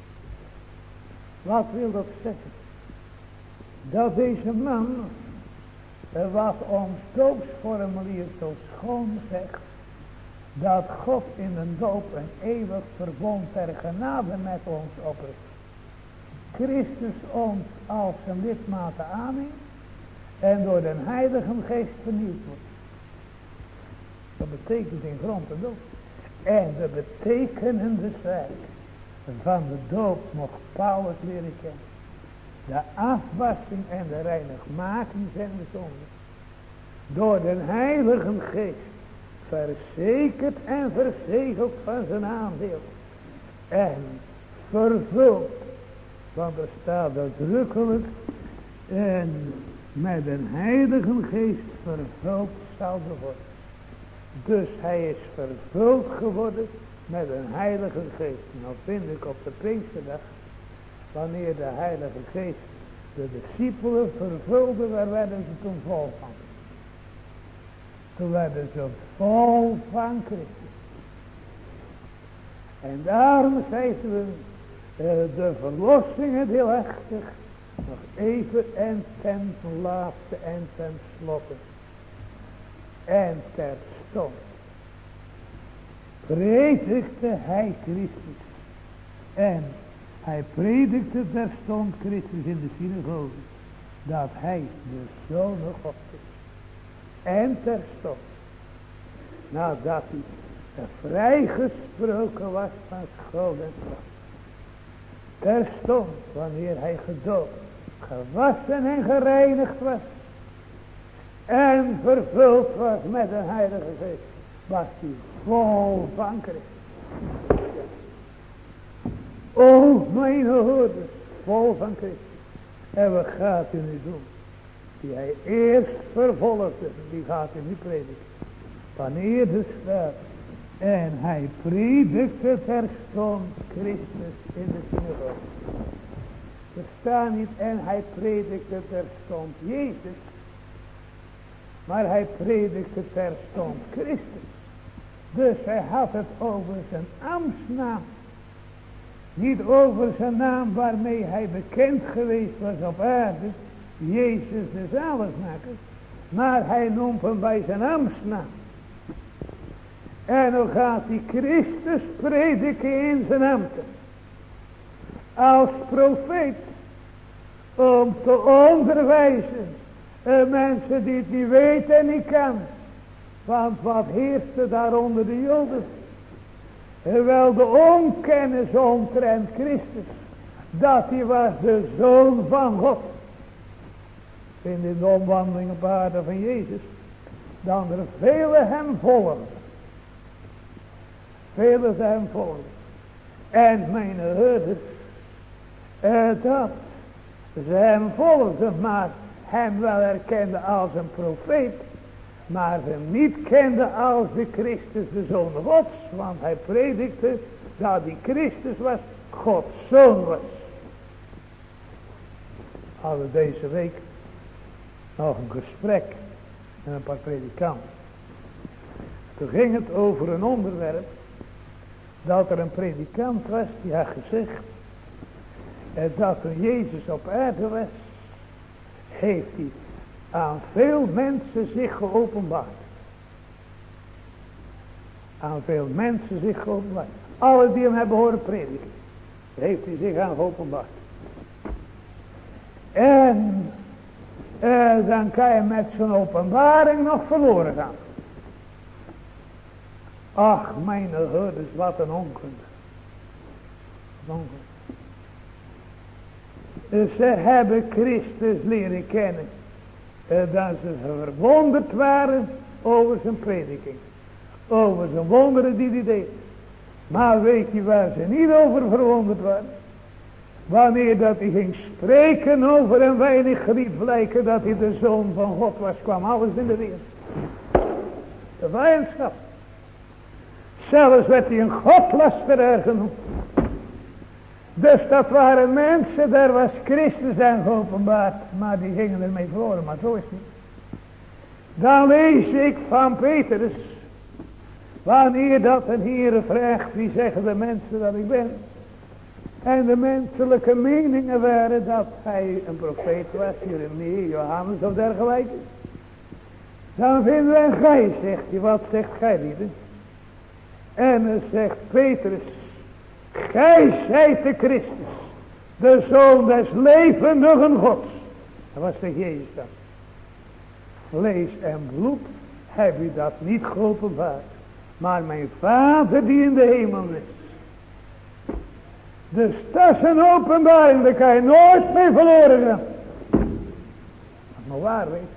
Wat wil dat zeggen? Dat deze man, wat ons doopsformulier zo schoon zegt, dat God in een doop een eeuwig verbond ter genade met ons opricht. Christus ons als zijn lidmaten aanneemt en door de Heilige Geest vernieuwd wordt. Dat betekent in grond en doop. En de betekenende zaak van de doop mocht Paulus leren kennen. De afwassing en de reinigmaking zijn de zonde. Door de Heilige Geest verzekerd en verzegeld van zijn aandeel. En vervuld. Want er staat uitdrukkelijk. En met een Heilige Geest vervuld zal worden. Dus hij is vervuld geworden met een Heilige Geest. Nou vind ik op de Pinksterdag, wanneer de Heilige Geest de discipelen vervulde, waar werden ze toen vol van? Toen werden ze vol van Christus. En daarom zeiden we uh, de verlossingen deelachtig nog even en ten laatste en ten slotte. En terstond predikte hij Christus. En hij predikte terstond Christus in de synagoge. Dat hij de Zoon God is. En terstond. Nadat hij vrijgesproken was van schuld en straf. Terstond wanneer hij gedoopt, gewassen en gereinigd was. En vervuld was met een Heilige Geest. Was hij vol van Christus. O mijn hoorders. Vol van Christus. En wat gaat u nu doen? Die hij eerst vervolgde. Die gaat u nu prediken. Wanneer de staat. En hij predikte terstond Christus in de synagoge. Er staat niet en hij predikte terstond Jezus. Maar hij predikte terstond Christus. Dus hij had het over zijn ambtsnaam. Niet over zijn naam waarmee hij bekend geweest was op aarde. Jezus de zaligmaker. Maar hij noemt hem bij zijn ambtsnaam. En dan gaat hij Christus prediken in zijn ambten. Als profeet. Om te onderwijzen. Uh, mensen die het niet weten en niet kennen. Want wat heerste daar onder de Joden? Uh, wel de onkennis omtrent Christus. Dat hij was de Zoon van God. In de omwandeling op aarde van Jezus. Dan er velen hem volgen. Velen hem volgen. En mijn herders. Uh, dat ze hem volgden, maar hem wel herkende als een profeet, maar hem niet kende als de Christus, de Zoon Gods, want hij predikte dat die Christus was, Gods Zoon was. Hadden deze week nog een gesprek met een paar predikanten. Toen ging het over een onderwerp, dat er een predikant was, die had gezegd, en dat toen Jezus op aarde was, heeft hij aan veel mensen zich geopenbaard. Aan veel mensen zich geopenbaard. Alle die hem hebben horen prediken, heeft hij zich aan geopenbaard. En eh, dan kan je met zijn openbaring nog verloren gaan. Ach, mijn herders, wat een onkunde. Wat onkunde. Ze hebben Christus leren kennen. Dat ze verwonderd waren over zijn prediking. Over zijn wonderen die hij deed. Maar weet je waar ze niet over verwonderd waren? Wanneer dat hij ging spreken over een weinig liet blijken dat hij de Zoon van God was, kwam alles in de weer. De vijandschap. Zelfs werd hij een godlasteraar genoemd. Dus dat waren mensen, daar was Christus aan geopenbaard, maar die gingen ermee verloren, maar zo is het niet. Dan lees ik van Petrus, wanneer dat een Heere vraagt, wie zeggen de mensen dat ik ben? En de menselijke meningen waren dat hij een profeet was, Jeremia, Johannes of dergelijke. Dan vinden wij, gij, zegt hij, wat zegt gij lieden? En dan zegt Petrus, gij zijt de Christus, de Zoon des levendigen Gods. Dat was de Jezus dan. Vlees en bloed heb u dat niet geopenbaard, maar mijn Vader die in de hemel is. Dus dat is een openbaring, daar kan je nooit mee verloren gaan. Dat maar waar weet.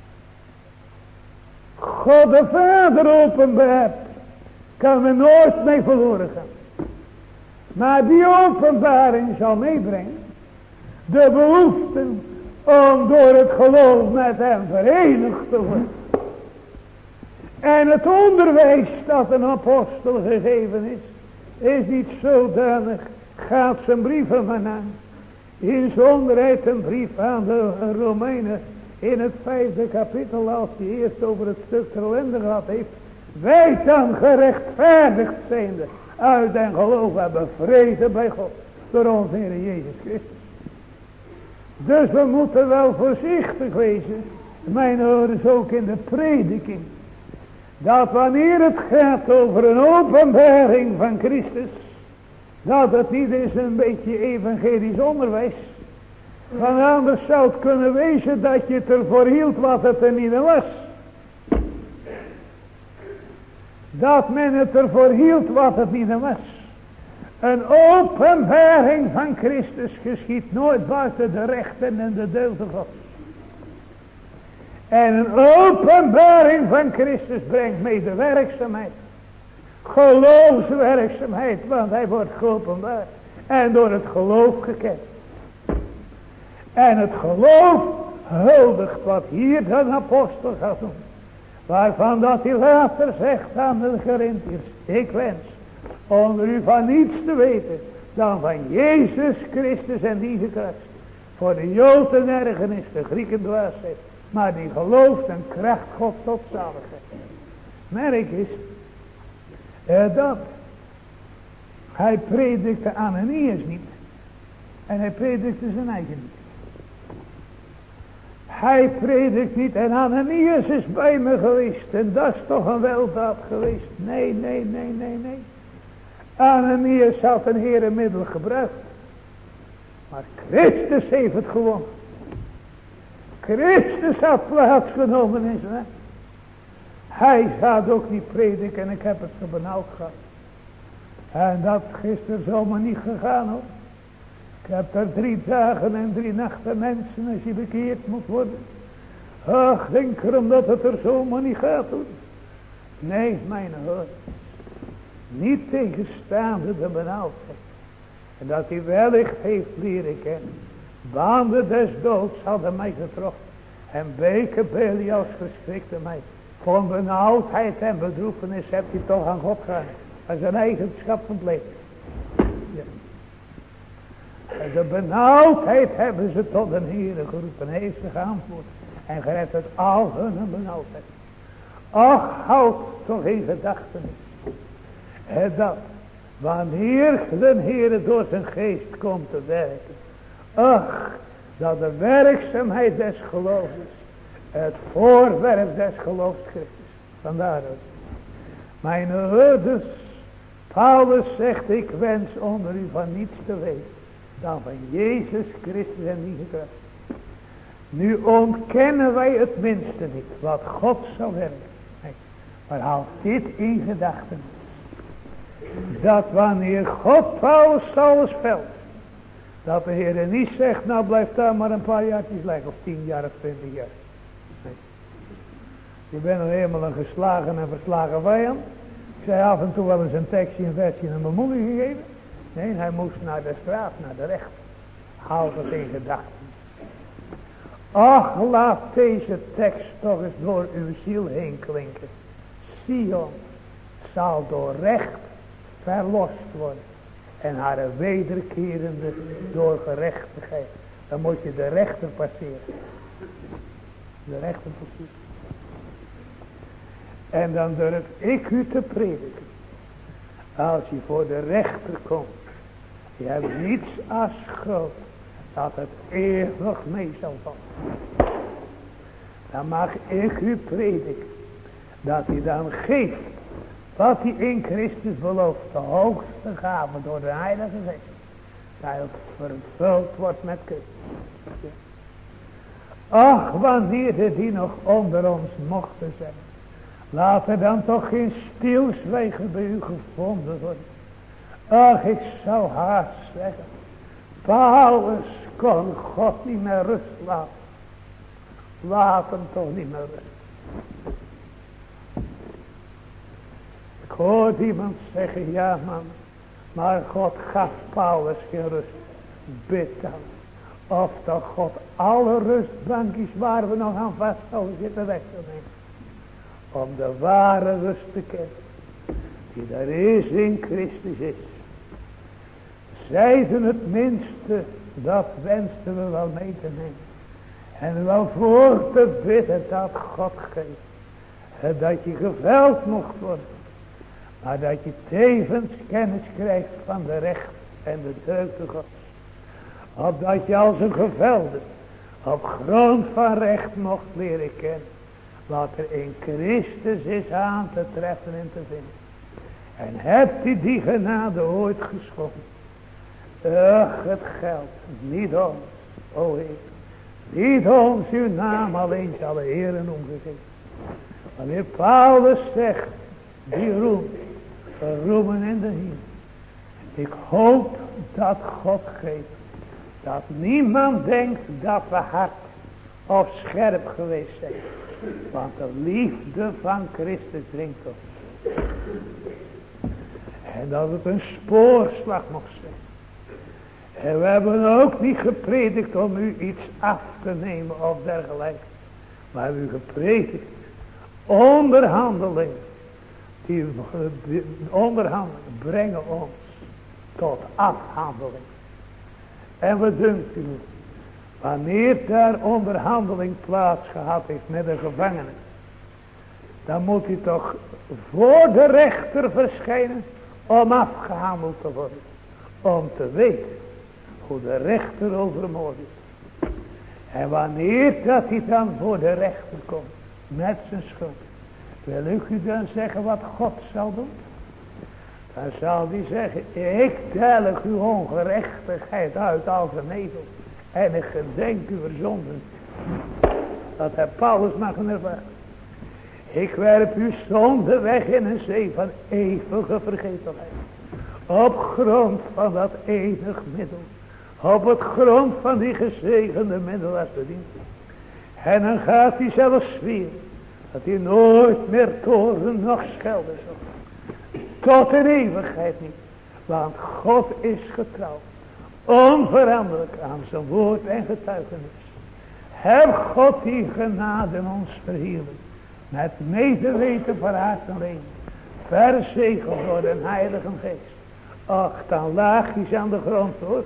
God de Vader openbaart, kan we nooit mee verloren gaan. Maar die openbaring zal meebrengen de behoefte om door het geloof met hem verenigd te worden. En het onderwijs dat een apostel gegeven is, is niet zodanig. Gaat zijn brieven maar na. In zonderheid een brief aan de Romeinen in het vijfde kapitel, als hij eerst over het stuk ter ellende gehad heeft. Wij dan gerechtvaardigd zijnde uit en geloof hebben vrede bij God door onze Heer Jezus Christus. Dus we moeten wel voorzichtig wezen, mijn ouders ook in de prediking, dat wanneer het gaat over een openbaring van Christus, dat het niet is een beetje evangelisch onderwijs. Want anders zou het kunnen wezen dat je het ervoor hield wat het er niet was. Dat men het ervoor hield wat het niet was. Een openbaring van Christus geschiet nooit buiten de rechten en de deugden Gods. En een openbaring van Christus brengt mee de werkzaamheid. Geloofswerkzaamheid, want hij wordt geopenbaard. En door het geloof gekend. En het geloof huldigt wat hier de apostel gaat doen. Waarvan dat hij later zegt aan de Corinthiërs. Ik wens onder u van niets te weten dan van Jezus Christus en die gekruist. Voor de Joden ergernis, de Grieken dwaasheid. Maar die gelooft en kracht God tot zaligheid. Merk eens. Uh, dat hij predikte Ananias niet en hij predikte zijn eigen niet. Hij predikt niet en Ananias is bij me geweest en dat is toch een weldaad geweest. Nee, nee, nee, nee, nee. Ananias had een Heere middel gebruikt, maar Christus heeft het gewonnen. Christus had plaatsgenomen in zijn. Hij gaat ook niet prediken en ik heb het zo benauwd gehad. En dat gisteren zomaar niet gegaan hoor. Ik heb er drie dagen en drie nachten mensen als je bekeerd moet worden. Ach, denk erom dat het er zomaar niet gaat hoor. Nee, mijn hoor. Niet tegenstaande de benauwdheid. En dat hij wellicht heeft leren kennen. Banden des doods hadden mij getroffen. En beken Belials verschrikte mij. Van benauwdheid en bedroefenis hebt hij toch aan God gehad. Als een eigenschap van het leven. Ja. En de benauwdheid hebben ze tot een Heere geroepen. Hij heeft ze geantwoord. En gered het al hun benauwdheid. Ach, houd toch in gedachtenis. En dat, wanneer de Heere door zijn geest komt te werken. Ach, dat de werkzaamheid des geloofs is. Het voorwerp des geloofs Christus. Vandaar ook. Mijn ouders, Paulus zegt, ik wens onder u van niets te weten dan van Jezus Christus en die gekruist. Nu ontkennen wij het minste niet wat God zal werken. Nee, maar houd dit in gedachten. Dat wanneer God Paulus Saulus veld, Dat de Heer niet zegt, nou blijf daar maar een paar jaartjes liggen, of tien jaar of twintig jaar. Nee. Je bent nog helemaal een geslagen en verslagen vijand. Ik zei af en toe wel eens een tekstje, een versje en een bemoediging gegeven. Nee, hij moest naar de straat, naar de rechter. Houd het in gedachten. Ach, laat deze tekst toch eens door uw ziel heen klinken. Sion zal door recht verlost worden. En haar wederkerende door gerechtigheid. Dan moet je de rechter passeren. De rechter passeren. En dan durf ik u te prediken. Als je voor de rechter komt. Je hebt niets als groot. Dat het eeuwig mee zal vallen. Dan mag ik u prediken. Dat hij dan geeft. Wat hij in Christus belooft. De hoogste gave door de Heilige Geest. Dat hij vervuld wordt met Christus. Ach, wanneer er die nog onder ons mochten zijn. Laat er dan toch geen stilzwijgen bij u gevonden worden. Ach, ik zou haast zeggen. Paulus kon God niet meer rust laten. Laat hem toch niet meer rust. Ik hoorde iemand zeggen, ja man, maar God gaf Paulus geen rust. Bid dan. Of toch God alle rustbankjes waar we nog aan vasthouden zitten weg te nemen. Om de ware rust te kennen. Die er is in Christus is. Zijden het minste, dat wensten we wel mee te nemen. En wel voor te bidden dat God geeft. Dat je geveld mocht worden. Maar dat je tevens kennis krijgt van de recht en de deugden Gods. Opdat je als een gevelde op grond van recht mocht leren kennen. Wat er in Christus is aan te treffen en te vinden. En hebt u die genade ooit geschonken? Ach, het geldt niet ons, o Heer. Niet ons uw naam alleen zal Heeren omgegeven. Wanneer Paulus zegt, die roemt, roemen in de Heer. Ik hoop dat God geeft. Dat niemand denkt dat we hard of scherp geweest zijn. Want de liefde van Christus dringt ons. En dat het een spoorslag mocht zijn. En we hebben ook niet gepredikt om u iets af te nemen of dergelijke. Maar we hebben u gepredikt. Onderhandelingen. Die onderhandelingen brengen ons tot afhandeling. En wat dunkt u? Wanneer daar onderhandeling plaats gehad heeft met een gevangene. Dan moet hij toch voor de rechter verschijnen om afgehandeld te worden. Om te weten hoe de rechter over moord is. En wanneer dat hij dan voor de rechter komt met zijn schuld. Wil ik u dan zeggen wat God zal doen? Dan zal hij zeggen, ik telg uw ongerechtigheid uit als een nevel. En ik gedenk uw zonden. Dat heeft Paulus maar ervaren. Ik werp uw zonde weg in een zee van eeuwige vergetelheid. Op grond van dat enig middel. Op het grond van die gezegende middel als bedient. En dan gaat hij zelfs zweren. Dat hij nooit meer toren nog schelden zal. Tot in eeuwigheid niet. Want God is getrouw. Onveranderlijk aan zijn woord en getuigenis. Heb God die genade in ons verheerlijk. Met medeweten voor hart en leven. Verzegeld door de Heilige Geest. Ach, dan laagjes aan de grond hoor.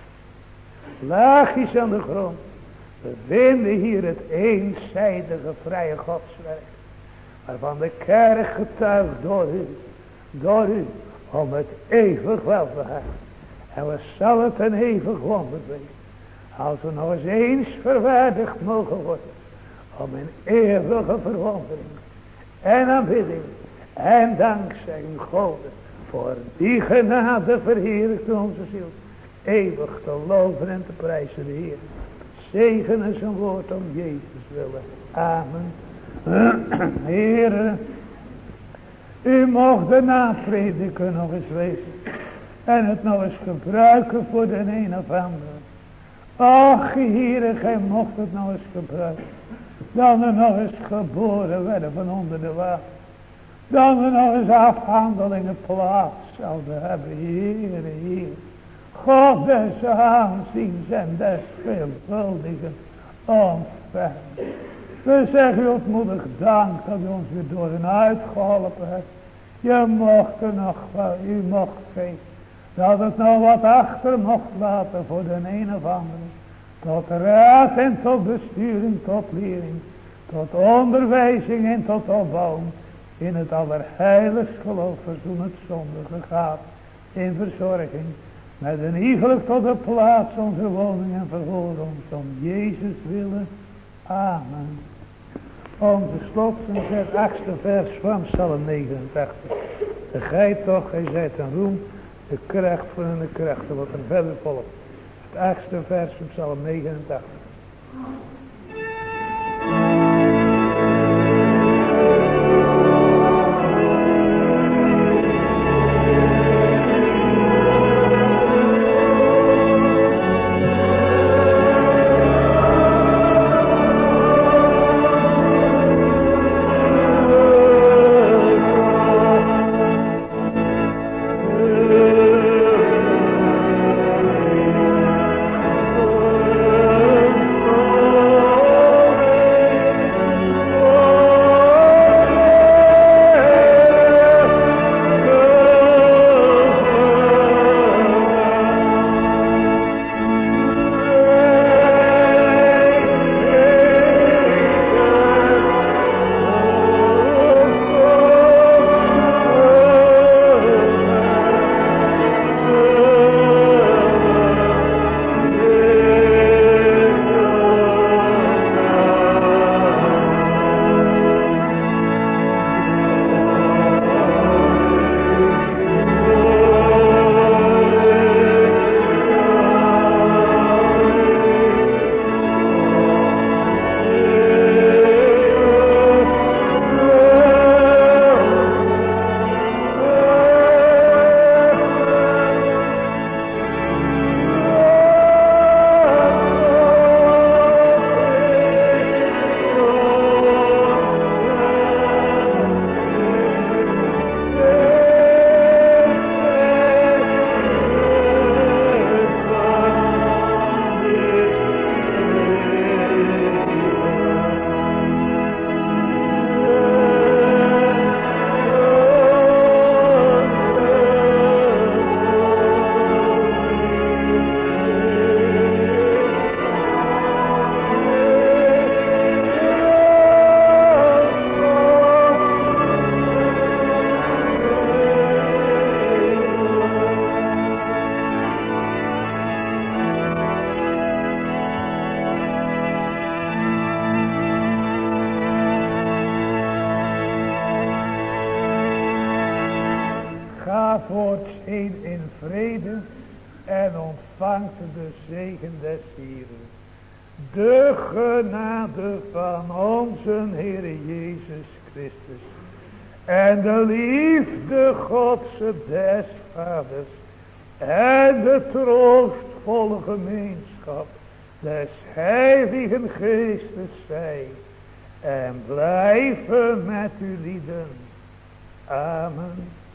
Laagjes aan de grond. We vinden hier het eenzijdige vrije godswerk. Waarvan de kerk getuigt door u. Door u. Om het eeuwig welbehagen. En we zal het een eeuwig wonder zijn. Als we nog eens eens verwaardigd mogen worden. Om een eeuwige verwondering. En aanbidding. En dankzijgen God. Voor die genade verheerlijkt onze ziel. Eeuwig te loven en te prijzen de Heer. Zegenen zijn woord om Jezus willen. Amen. Heere. U mocht de naprediker nog eens wezen. En het nou eens gebruiken voor de een of ander. Ach, Heere, gij mocht het nou eens gebruiken. Dan er nog eens geboren werden van onder de water. Dan er nog eens afhandelingen plaats zouden hebben. Heere, Heere. God des aanziens en des veelvuldigen ontfermen. We zeggen u ontmoedig dank dat u ons weer door en uitgeholpen hebt. Je mocht er nog wel, u mocht geven. Dat het nou wat achter mocht laten voor de een of andere. Tot raad en tot besturing, tot lering. Tot onderwijzing en tot opbouwing. In het allerheiligst geloof verzoen het zondige gaat. In verzorging. Met een iegelijk tot de plaats onze woning en verhoor ons om Jezus willen. Amen. Onze slotsom het achtste vers van Psalm negenentachtig. De gij toch, gij zijt een roem, de kracht van de krachten, wat er verder volgt. Het achtste vers van Psalm negenentachtig. De genade van onze Heere Jezus Christus en de liefde Godse des Vaders en de troostvolle gemeenschap des Heiligen Geestes zij en blijven met u lieden. Amen.